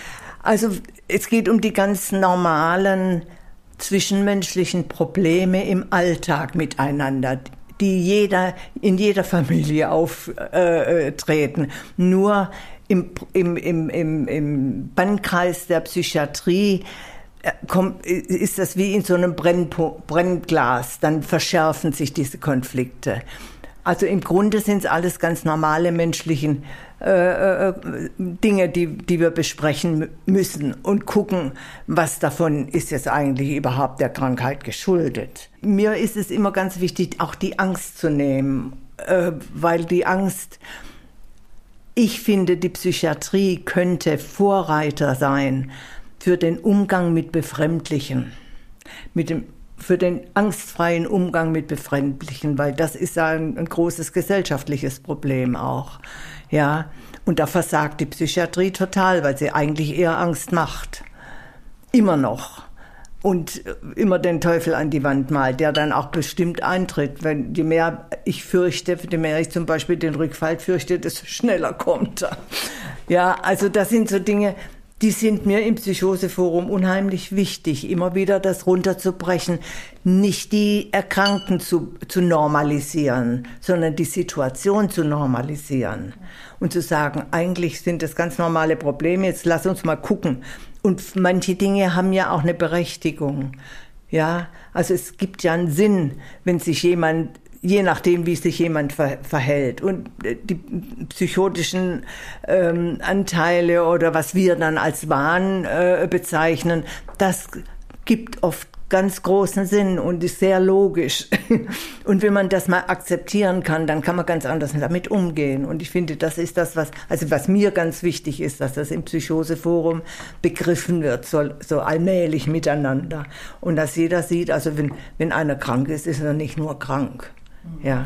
Speaker 4: es geht um die ganz normalen zwischenmenschlichen Probleme im Alltag miteinander, die in jeder Familie auftreten. Nur im Bannkreis der Psychiatrie ist das wie in so einem Brennglas, dann verschärfen sich diese Konflikte. Also im Grunde sind es alles ganz normale menschlichen Dinge, die wir besprechen müssen und gucken, was davon ist jetzt eigentlich überhaupt der Krankheit geschuldet. Mir ist es immer ganz wichtig, auch die Angst zu nehmen, weil die Angst, ich finde, die Psychiatrie könnte Vorreiter sein für den Umgang mit Befremdlichen, für den angstfreien Umgang mit Befremdlichen, weil das ist ein großes gesellschaftliches Problem auch. Ja, und da versagt die Psychiatrie total, weil sie eigentlich eher Angst macht. Immer noch. Und immer den Teufel an die Wand malt, der dann auch bestimmt eintritt. Je mehr ich fürchte, je mehr ich zum Beispiel den Rückfall fürchte, desto schneller kommt er. Ja, also das sind so Dinge, die sind mir im Psychoseforum unheimlich wichtig, immer wieder das runterzubrechen, nicht die Erkrankten zu normalisieren, sondern die Situation zu normalisieren und zu sagen, eigentlich sind das ganz normale Probleme, jetzt lass uns mal gucken. Und manche Dinge haben ja auch eine Berechtigung. Ja, also es gibt ja einen Sinn, wenn sich jemand, je nachdem, wie sich jemand verhält. Und die psychotischen Anteile oder was wir dann als Wahn bezeichnen, das gibt oft ganz großen Sinn und ist sehr logisch. Und wenn man das mal akzeptieren kann, dann kann man ganz anders damit umgehen. Und ich finde, das ist das, was mir ganz wichtig ist, dass das im Psychoseforum begriffen wird, so allmählich miteinander. Und dass jeder sieht, also wenn einer krank ist, ist er nicht nur krank. Ja.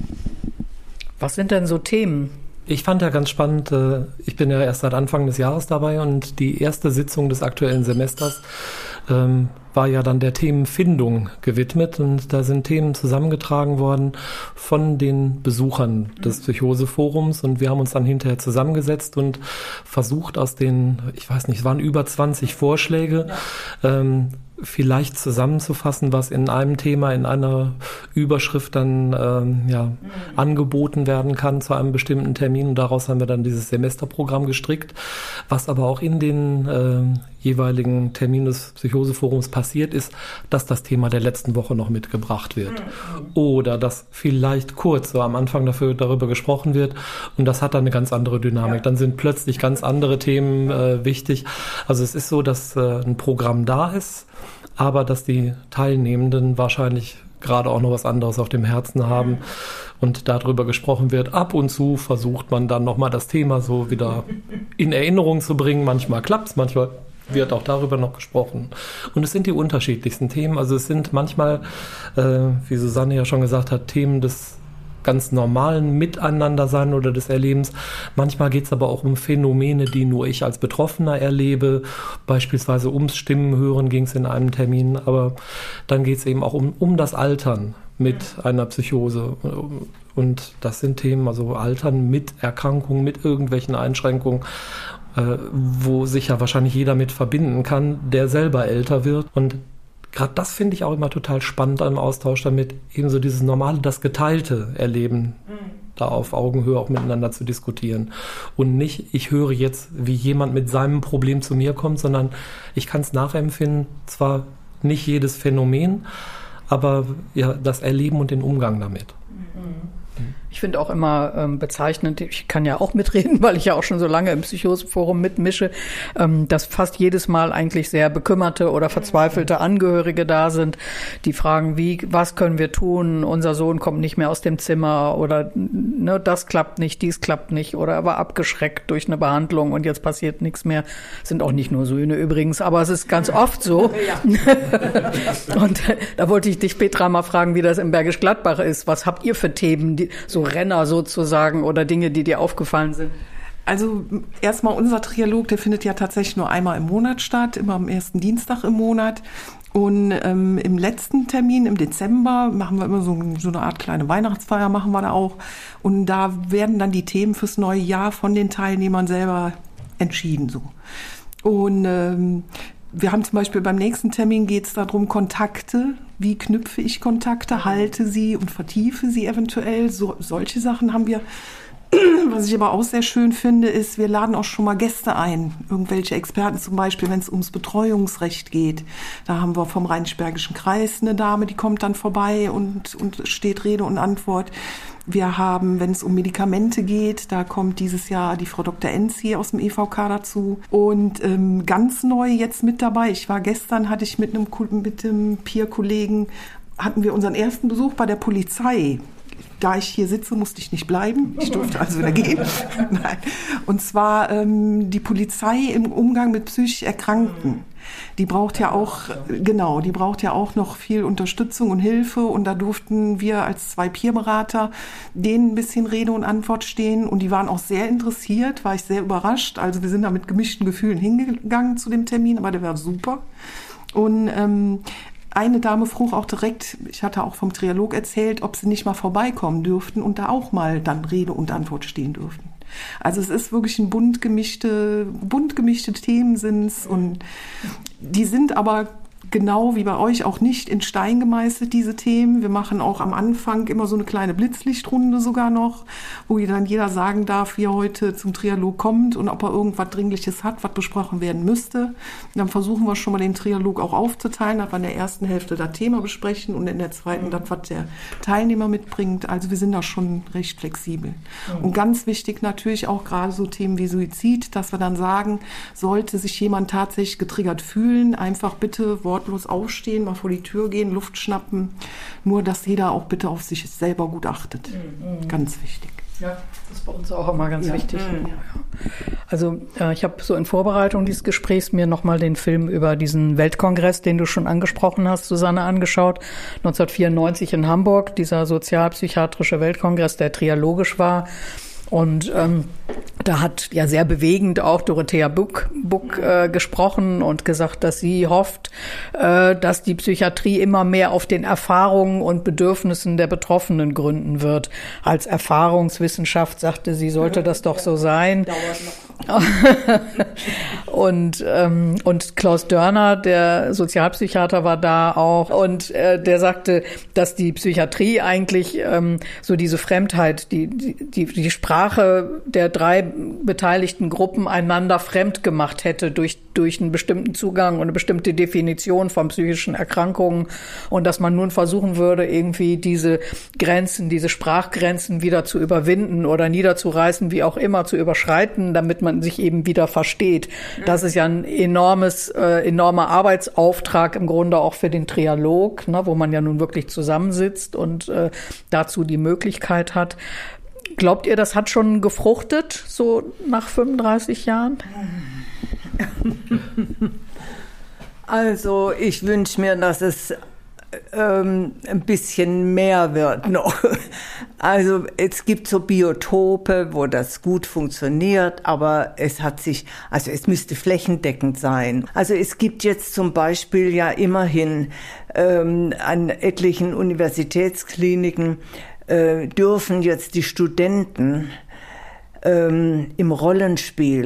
Speaker 3: Was sind denn so Themen?
Speaker 6: Ich fand ja ganz spannend, ich bin ja erst seit Anfang des Jahres dabei und die erste Sitzung des aktuellen Semesters war ja dann der Themenfindung gewidmet und da sind Themen zusammengetragen worden von den Besuchern des Psychoseforums und wir haben uns dann hinterher zusammengesetzt und versucht aus den, ich weiß nicht, es waren über 20 Vorschläge, vielleicht zusammenzufassen, was in einem Thema, in einer Überschrift dann angeboten werden kann zu einem bestimmten Termin. Und daraus haben wir dann dieses Semesterprogramm gestrickt, was aber auch in den jeweiligen Terminen des Psychoseforums passiert ist, dass das Thema der letzten Woche noch mitgebracht wird. Oder dass vielleicht kurz so am Anfang darüber gesprochen wird und das hat dann eine ganz andere Dynamik. Dann sind plötzlich ganz andere Themen wichtig. Also es ist so, dass ein Programm da ist, aber dass die Teilnehmenden wahrscheinlich gerade auch noch was anderes auf dem Herzen haben und darüber gesprochen wird. Ab und zu versucht man dann nochmal das Thema so wieder in Erinnerung zu bringen. Manchmal klappt's, manchmal wird auch darüber noch gesprochen. Und es sind die unterschiedlichsten Themen. Also es sind manchmal, wie Susanne ja schon gesagt hat, Themen des ganz normalen Miteinandersein oder des Erlebens. Manchmal geht es aber auch um Phänomene, die nur ich als Betroffener erlebe. Beispielsweise ums Stimmenhören ging es in einem Termin. Aber dann geht es eben auch um das Altern mit einer Psychose. Und das sind Themen, also Altern mit Erkrankungen, mit irgendwelchen Einschränkungen, wo sich ja wahrscheinlich jeder mit verbinden kann, der selber älter wird. Und gerade das finde ich auch immer total spannend im Austausch damit, eben so dieses normale, das geteilte Erleben, da auf Augenhöhe auch miteinander zu diskutieren. Und nicht, ich höre jetzt, wie jemand mit seinem Problem zu mir kommt, sondern ich kann es nachempfinden, zwar nicht jedes Phänomen, aber ja, das Erleben und den Umgang damit.
Speaker 3: Ich finde auch immer bezeichnend, ich kann ja auch mitreden, weil ich ja auch schon so lange im Psychoseforum mitmische, dass fast jedes Mal eigentlich sehr bekümmerte oder verzweifelte Angehörige da sind, die fragen, was können wir tun? Unser Sohn kommt nicht mehr aus dem Zimmer oder ne, das klappt nicht, dies klappt nicht oder er war abgeschreckt durch eine Behandlung und jetzt passiert nichts mehr. Sind auch nicht nur Söhne übrigens, aber es ist ganz oft so. Ja. Und da wollte ich dich, Petra, mal fragen, wie das in Bergisch Gladbach ist. Was habt ihr für Themen, so Renner sozusagen oder Dinge, die dir aufgefallen sind?
Speaker 5: Also erstmal unser Trialog, der findet ja tatsächlich nur einmal im Monat statt, immer am ersten Dienstag im Monat. Und im letzten Termin im Dezember machen wir immer so eine Art kleine Weihnachtsfeier, machen wir da auch. Und da werden dann die Themen fürs neue Jahr von den Teilnehmern selber entschieden. So. Und Wir haben zum Beispiel beim nächsten Termin geht es darum, Kontakte. Wie knüpfe ich Kontakte, halte sie und vertiefe sie eventuell? Solche Sachen haben wir. Was ich aber auch sehr schön finde, ist, wir laden auch schon mal Gäste ein. Irgendwelche Experten zum Beispiel, wenn es ums Betreuungsrecht geht. Da haben wir vom Rheinisch-Bergischen Kreis eine Dame, die kommt dann vorbei und steht Rede und Antwort. Wir haben, wenn es um Medikamente geht, da kommt dieses Jahr die Frau Dr. Enzi aus dem EVK dazu. Und ganz neu jetzt mit dabei, hatte ich mit dem Peer-Kollegen, hatten wir unseren ersten Besuch bei der Polizei. Da ich hier sitze, musste ich nicht bleiben. Ich durfte also wieder gehen. Nein. Und zwar die Polizei im Umgang mit psychisch Erkrankten. Die braucht ja auch noch viel Unterstützung und Hilfe. Und da durften wir als 2 Peerberater denen ein bisschen Rede und Antwort stehen. Und die waren auch sehr interessiert, war ich sehr überrascht. Also wir sind da mit gemischten Gefühlen hingegangen zu dem Termin, aber der war super. Und eine Dame frug auch direkt, ich hatte auch vom Trialog erzählt, ob sie nicht mal vorbeikommen dürften und da auch mal dann Rede und Antwort stehen dürften. Also es ist wirklich ein bunt gemischte Themen sind's und die sind aber genau wie bei euch auch nicht in Stein gemeißelt, diese Themen. Wir machen auch am Anfang immer so eine kleine Blitzlichtrunde sogar noch, wo dann jeder sagen darf, wie er heute zum Trialog kommt und ob er irgendwas Dringliches hat, was besprochen werden müsste. Und dann versuchen wir schon mal den Trialog auch aufzuteilen, dass wir in der ersten Hälfte das Thema besprechen und in der zweiten das, was der Teilnehmer mitbringt. Also wir sind da schon recht flexibel. Und ganz wichtig natürlich auch gerade so Themen wie Suizid, dass wir dann sagen, sollte sich jemand tatsächlich getriggert fühlen, einfach bitte wortlos aufstehen, mal vor die Tür gehen, Luft schnappen. Nur, dass jeder auch bitte auf sich selber gut achtet. Ganz wichtig.
Speaker 3: Ja, das ist bei uns auch immer ganz wichtig. Also ich habe so in Vorbereitung dieses Gesprächs mir nochmal den Film über diesen Weltkongress, den du schon angesprochen hast, Susanne, angeschaut. 1994 in Hamburg, dieser sozialpsychiatrische Weltkongress, der trialogisch war. Und da hat ja sehr bewegend auch Dorothea Buck gesprochen und gesagt, dass sie hofft, dass die Psychiatrie immer mehr auf den Erfahrungen und Bedürfnissen der Betroffenen gründen wird. Als Erfahrungswissenschaft, sagte sie, sollte das doch so sein. Und Klaus Dörner, der Sozialpsychiater, war da auch und der sagte, dass die Psychiatrie eigentlich so diese Fremdheit, die Sprache der 3 beteiligten Gruppen einander fremd gemacht hätte durch einen bestimmten Zugang und eine bestimmte Definition von psychischen Erkrankungen und dass man nun versuchen würde, irgendwie diese Grenzen, diese Sprachgrenzen wieder zu überwinden oder niederzureißen, wie auch immer zu überschreiten, damit man sich eben wieder versteht. Das ist ja ein enormer Arbeitsauftrag im Grunde auch für den Trialog, ne, wo man ja nun wirklich zusammensitzt und dazu die Möglichkeit hat. Glaubt ihr, das hat schon gefruchtet, so nach 35 Jahren?
Speaker 4: Also ich wünsche mir, dass es ein bisschen mehr wird noch. Also es gibt so Biotope, wo das gut funktioniert, aber es müsste flächendeckend sein. Also es gibt jetzt zum Beispiel ja immerhin an etlichen Universitätskliniken dürfen jetzt die Studenten im Rollenspiel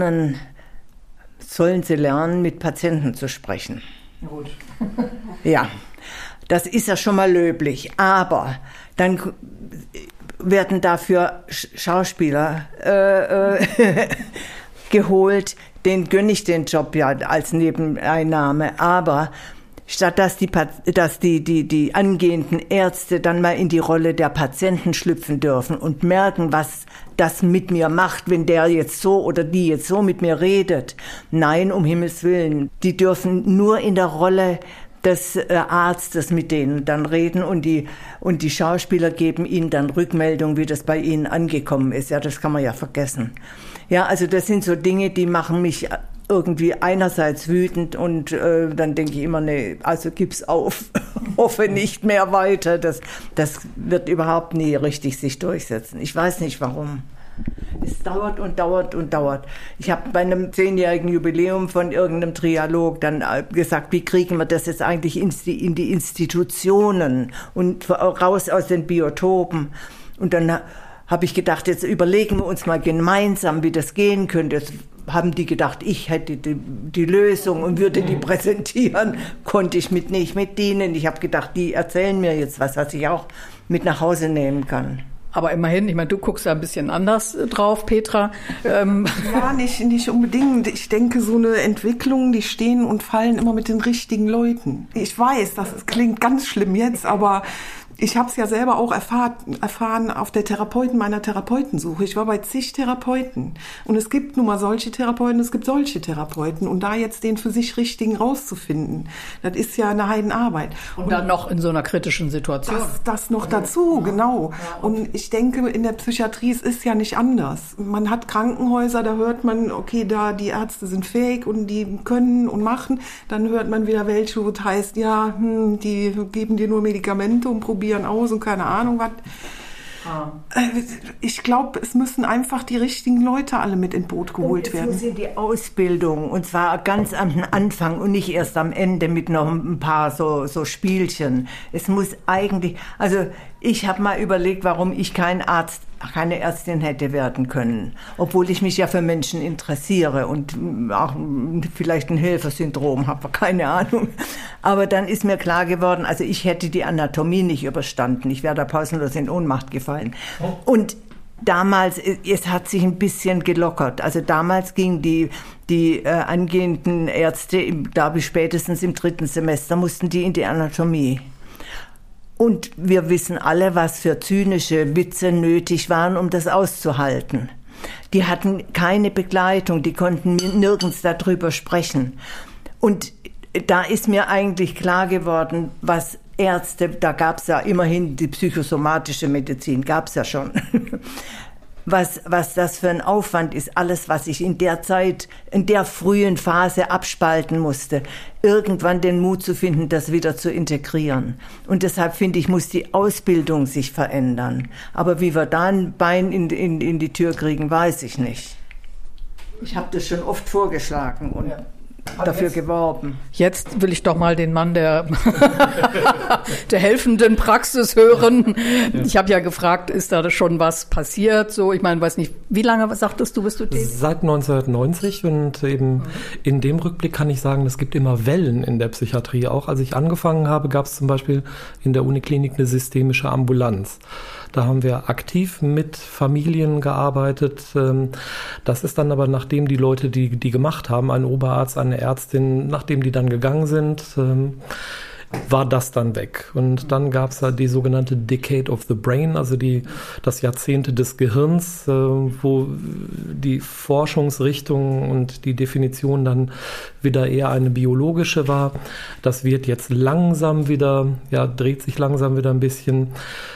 Speaker 4: sollen sie lernen, mit Patienten zu sprechen.
Speaker 3: Gut.
Speaker 4: Ja, das ist ja schon mal löblich. Aber dann werden dafür Schauspieler geholt, denen gönne ich den Job ja als Nebeneinnahme. Aber statt dass die angehenden Ärzte dann mal in die Rolle der Patienten schlüpfen dürfen und merken, was das mit mir macht, wenn der jetzt so oder die jetzt so mit mir redet. Nein, um Himmels Willen. Die dürfen nur in der Rolle des Arztes mit denen dann reden und die Schauspieler geben ihnen dann Rückmeldung, wie das bei ihnen angekommen ist. Ja, das kann man ja vergessen. Ja, also das sind so Dinge, die machen mich irgendwie einerseits wütend und dann denke ich immer, nee, also gib's auf, hoffe nicht mehr weiter. Das wird überhaupt nie richtig sich durchsetzen. Ich weiß nicht warum. Es dauert und dauert und dauert. Ich habe bei einem 10-jährigen Jubiläum von irgendeinem Trialog dann gesagt, wie kriegen wir das jetzt eigentlich in die Institutionen und raus aus den Biotopen. Und dann habe ich gedacht, jetzt überlegen wir uns mal gemeinsam, wie das gehen könnte. Jetzt haben die gedacht, ich hätte die Lösung und würde die präsentieren. Konnte ich nicht mit dienen. Ich habe gedacht, die erzählen mir jetzt was ich auch mit nach Hause nehmen kann.
Speaker 3: Aber immerhin, ich meine, du guckst da ein bisschen anders drauf, Petra.
Speaker 5: Ja, nicht unbedingt. Ich denke, so eine Entwicklung, die stehen und fallen immer mit den richtigen Leuten. Ich weiß, das klingt ganz schlimm jetzt, aber ich habe es ja selber auch erfahren auf der meiner Therapeutensuche. Ich war bei zig Therapeuten. Und es gibt nun mal solche Therapeuten, es gibt solche Therapeuten. Und da jetzt den für sich Richtigen rauszufinden, das ist ja eine Heidenarbeit.
Speaker 3: Und dann noch in so einer kritischen Situation.
Speaker 5: Das noch dazu, genau. Und ich denke, in der Psychiatrie, es ist ja nicht anders. Man hat Krankenhäuser, da hört man, okay, da die Ärzte sind fähig und die können und machen. Dann hört man wieder welche, wo es heißt, ja, die geben dir nur Medikamente und probieren aus und keine Ahnung was. Ich glaube, es müssen einfach die richtigen Leute alle mit ins Boot geholt werden.
Speaker 4: Es muss in die Ausbildung, und zwar ganz am Anfang und nicht erst am Ende mit noch ein paar so Spielchen. Es muss eigentlich, also ich habe mal überlegt, warum ich keine Ärztin hätte werden können, obwohl ich mich ja für Menschen interessiere und auch vielleicht ein Helfersyndrom habe, keine Ahnung. Aber dann ist mir klar geworden, also ich hätte die Anatomie nicht überstanden. Ich wäre da pausenlos in Ohnmacht gefallen. Und damals, es hat sich ein bisschen gelockert. Also damals gingen die angehenden Ärzte, glaube ich spätestens im 3. Semester, mussten die in die Anatomie. Und wir wissen alle, was für zynische Witze nötig waren, um das auszuhalten. Die hatten keine Begleitung, die konnten nirgends darüber sprechen. Und da ist mir eigentlich klar geworden, was Ärzte, da gab es ja immerhin die psychosomatische Medizin, gab es ja schon. Was das für ein Aufwand ist, alles, was ich in der Zeit, in der frühen Phase abspalten musste, irgendwann den Mut zu finden, das wieder zu integrieren. Und deshalb finde ich, muss die Ausbildung sich verändern. Aber wie wir da ein Bein in die Tür kriegen, weiß ich nicht. Ich habe das schon oft vorgeschlagen und dafür geworben.
Speaker 3: Jetzt will ich doch mal den Mann der helfenden Praxis hören. Ich habe ja gefragt, ist da schon was passiert? So, ich meine, weiß nicht, wie lange sagtest du, bist du tätig?
Speaker 6: Seit 1990 und eben in dem Rückblick kann ich sagen, es gibt immer Wellen in der Psychiatrie. Auch als ich angefangen habe, gab es zum Beispiel in der Uniklinik eine systemische Ambulanz. Da haben wir aktiv mit Familien gearbeitet. Das ist dann aber, nachdem die Leute, die gemacht haben, ein Oberarzt, eine Ärztin, nachdem die dann gegangen sind, war das dann weg. Und dann gab es die sogenannte Decade of the Brain, also das Jahrzehnte des Gehirns, wo die Forschungsrichtung und die Definition dann wieder eher eine biologische war. Das wird jetzt langsam wieder, dreht sich langsam wieder ein bisschen.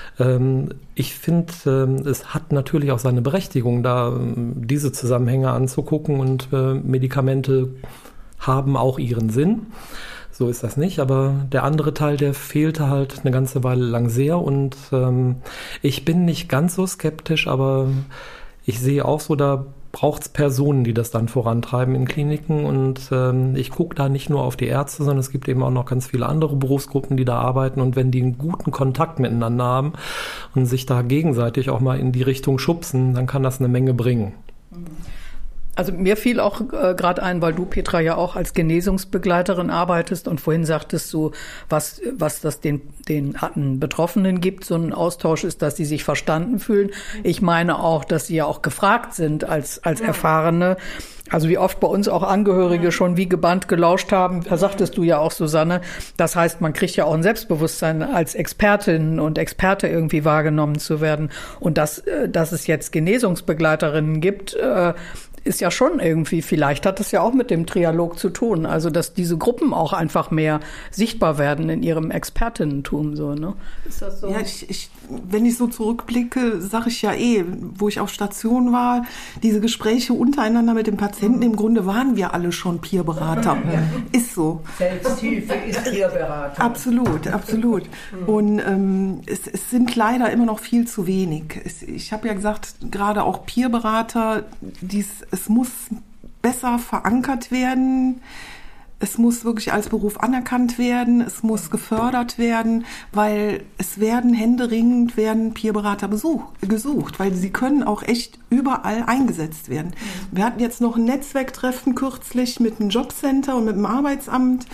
Speaker 6: Ich finde, es hat natürlich auch seine Berechtigung, da diese Zusammenhänge anzugucken, und Medikamente haben auch ihren Sinn. So ist das nicht, aber der andere Teil, der fehlte halt eine ganze Weile lang sehr, und ich bin nicht ganz so skeptisch, aber ich sehe auch so, da braucht es Personen, die das dann vorantreiben in Kliniken, und ich gucke da nicht nur auf die Ärzte, sondern es gibt eben auch noch ganz viele andere Berufsgruppen, die da arbeiten, und wenn die einen guten Kontakt miteinander haben und sich da gegenseitig auch mal in die Richtung schubsen, dann kann das eine Menge bringen.
Speaker 3: Also mir fiel auch gerade ein, weil du, Petra, ja auch als Genesungsbegleiterin arbeitest und vorhin sagtest du, was das den Betroffenen gibt, so ein Austausch ist, dass sie sich verstanden fühlen. Ich meine auch, dass sie ja auch gefragt sind als Erfahrene. Also wie oft bei uns auch Angehörige schon wie gebannt gelauscht haben, da sagtest du ja auch, Susanne. Das heißt, man kriegt ja auch ein Selbstbewusstsein, als Expertin und Experte irgendwie wahrgenommen zu werden. Und dass es jetzt Genesungsbegleiterinnen gibt, ist ja schon irgendwie, vielleicht hat das ja auch mit dem Trialog zu tun, also dass diese Gruppen auch einfach mehr sichtbar werden in ihrem Expertinnentum, so, ne? Ist das so?
Speaker 5: Ja, wenn ich so zurückblicke, sage ich ja wo ich auf Station war, diese Gespräche untereinander mit dem Patienten, im Grunde waren wir alle schon Peerberater. Ja. Ist so.
Speaker 4: Selbsthilfe ist Peerberater.
Speaker 5: Absolut. Und es sind leider immer noch viel zu wenig. Ich habe ja gesagt, gerade auch Peerberater, es muss besser verankert werden. es muss wirklich als Beruf anerkannt werden, es muss gefördert werden, weil es händeringend Peerberater gesucht, weil sie können auch echt überall eingesetzt werden. Wir hatten jetzt noch ein Netzwerktreffen kürzlich mit dem Jobcenter und mit dem Arbeitsamt.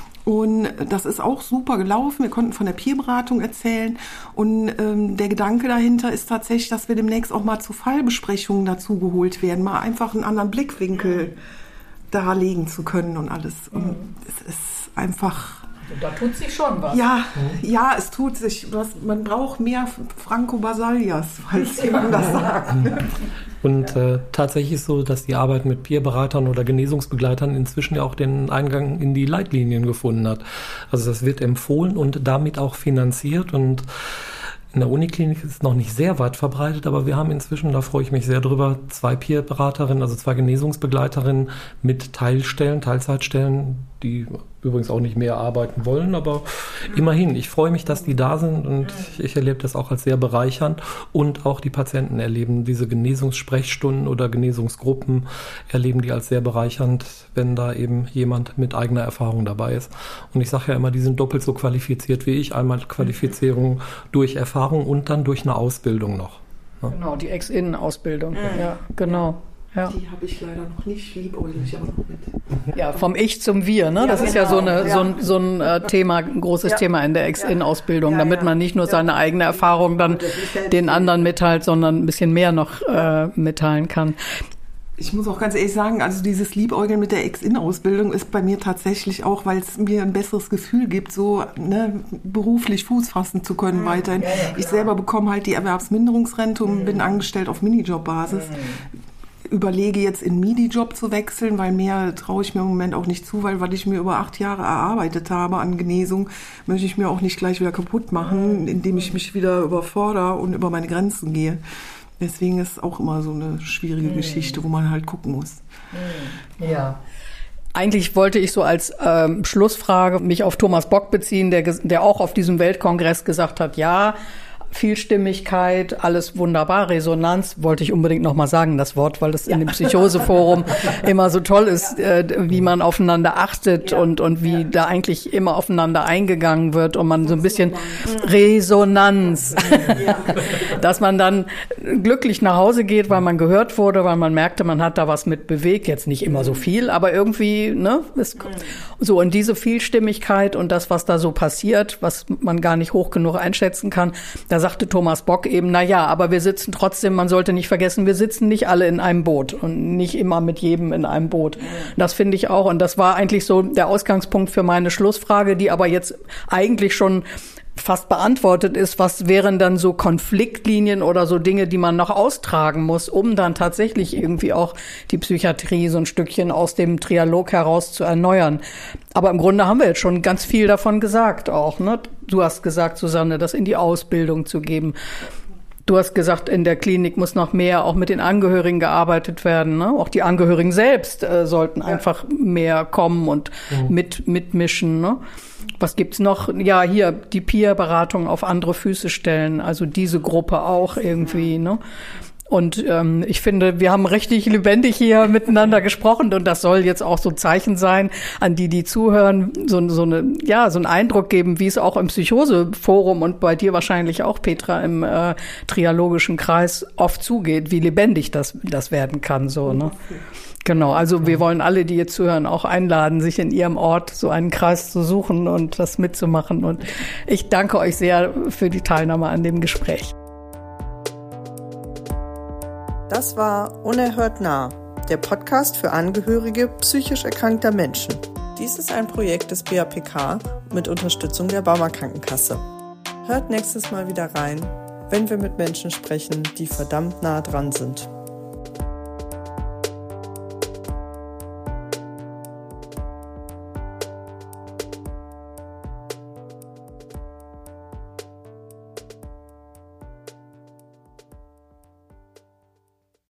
Speaker 5: Und das ist auch super gelaufen. Wir konnten von der Peerberatung erzählen. Und der Gedanke dahinter ist tatsächlich, dass wir demnächst auch mal zu Fallbesprechungen dazu geholt werden, mal einfach einen anderen Blickwinkel darlegen zu können und alles. Und es ist einfach...
Speaker 3: Da tut sich schon was.
Speaker 5: Ja, es tut sich was. Man braucht mehr Franco Basalias, falls jemand das sagt.
Speaker 6: Und tatsächlich ist so, dass die Arbeit mit Peerberatern oder Genesungsbegleitern inzwischen ja auch den Eingang in die Leitlinien gefunden hat. Also das wird empfohlen und damit auch finanziert, und in der Uniklinik ist es noch nicht sehr weit verbreitet, aber wir haben inzwischen, da freue ich mich sehr drüber, 2 Peerberaterinnen, also 2 Genesungsbegleiterinnen mit Teilzeitstellen, die übrigens auch nicht mehr arbeiten wollen, aber immerhin, ich freue mich, dass die da sind, und ich erlebe das auch als sehr bereichernd, und auch die Patienten erleben diese Genesungssprechstunden oder Genesungsgruppen, erleben die als sehr bereichernd, wenn da eben jemand mit eigener Erfahrung dabei ist. Und ich sage ja immer, die sind doppelt so qualifiziert wie ich, einmal Qualifizierung durch Erfahrung und dann durch eine Ausbildung noch.
Speaker 3: Ja. Genau, die Ex-Innen-Ausbildung, ja, genau. Ja.
Speaker 5: Die habe ich leider noch nicht, liebäuglich, aber noch mit.
Speaker 3: Ja, vom Ich zum Wir, ne? Das ist ja so ein Thema, ein großes Thema in der Ex-In-Ausbildung, damit man nicht nur seine eigene Erfahrung dann den anderen mitteilt, sondern ein bisschen mehr noch mitteilen kann.
Speaker 5: Ich muss auch ganz ehrlich sagen, also dieses Liebäugeln mit der Ex-In-Ausbildung ist bei mir tatsächlich auch, weil es mir ein besseres Gefühl gibt, so beruflich Fuß fassen zu können weiterhin. Ich selber bekomme halt die Erwerbsminderungsrente und bin angestellt auf Minijobbasis. Überlege jetzt in Midi-Job zu wechseln, weil mehr traue ich mir im Moment auch nicht zu, weil was ich mir über 8 Jahre erarbeitet habe an Genesung, möchte ich mir auch nicht gleich wieder kaputt machen, indem ich mich wieder überfordere und über meine Grenzen gehe. Deswegen ist es auch immer so eine schwierige Geschichte, wo man halt gucken muss.
Speaker 3: Ja. Eigentlich wollte ich so als Schlussfrage mich auf Thomas Bock beziehen, der auch auf diesem Weltkongress gesagt hat, ja, Vielstimmigkeit, alles wunderbar, Resonanz, wollte ich unbedingt nochmal sagen, das Wort, weil das in dem Psychoseforum immer so toll ist, wie man aufeinander achtet und wie da eigentlich immer aufeinander eingegangen wird und man so ein bisschen Resonanz, dass man dann glücklich nach Hause geht, weil man gehört wurde, weil man merkte, man hat da was mit bewegt, jetzt nicht immer so viel, aber irgendwie, ne, so, und diese Vielstimmigkeit und das, was da so passiert, was man gar nicht hoch genug einschätzen kann, da sagte Thomas Bock eben, na ja, aber wir sitzen trotzdem, man sollte nicht vergessen, wir sitzen nicht alle in einem Boot und nicht immer mit jedem in einem Boot. Das finde ich auch, und das war eigentlich so der Ausgangspunkt für meine Schlussfrage, die aber jetzt eigentlich schon fast beantwortet ist. Was wären dann so Konfliktlinien oder so Dinge, die man noch austragen muss, um dann tatsächlich irgendwie auch die Psychiatrie so ein Stückchen aus dem Trialog heraus zu erneuern? Aber im Grunde haben wir jetzt schon ganz viel davon gesagt auch, ne? Du hast gesagt, Susanne, das in die Ausbildung zu geben. Du hast gesagt, in der Klinik muss noch mehr auch mit den Angehörigen gearbeitet werden, ne? Auch die Angehörigen selbst sollten einfach mehr kommen und mitmischen, ne? Was gibt's noch? Ja, hier die Peer-Beratung auf andere Füße stellen, also diese Gruppe auch irgendwie, ne? Und ich finde, wir haben richtig lebendig hier miteinander gesprochen, und das soll jetzt auch so ein Zeichen sein an die zuhören, so einen Eindruck geben, wie es auch im Psychoseforum und bei dir wahrscheinlich auch, Petra, im triologischen Kreis oft zugeht, wie lebendig das werden kann, so, ne? Genau, also wir wollen alle, die jetzt zuhören, auch einladen, sich in ihrem Ort so einen Kreis zu suchen und das mitzumachen. Und ich danke euch sehr für die Teilnahme an dem Gespräch.
Speaker 7: Das war Unerhört nah, der Podcast für Angehörige psychisch erkrankter Menschen. Dies ist ein Projekt des BAPK mit Unterstützung der Barmer Krankenkasse. Hört nächstes Mal wieder rein, wenn wir mit Menschen sprechen, die verdammt nah dran sind.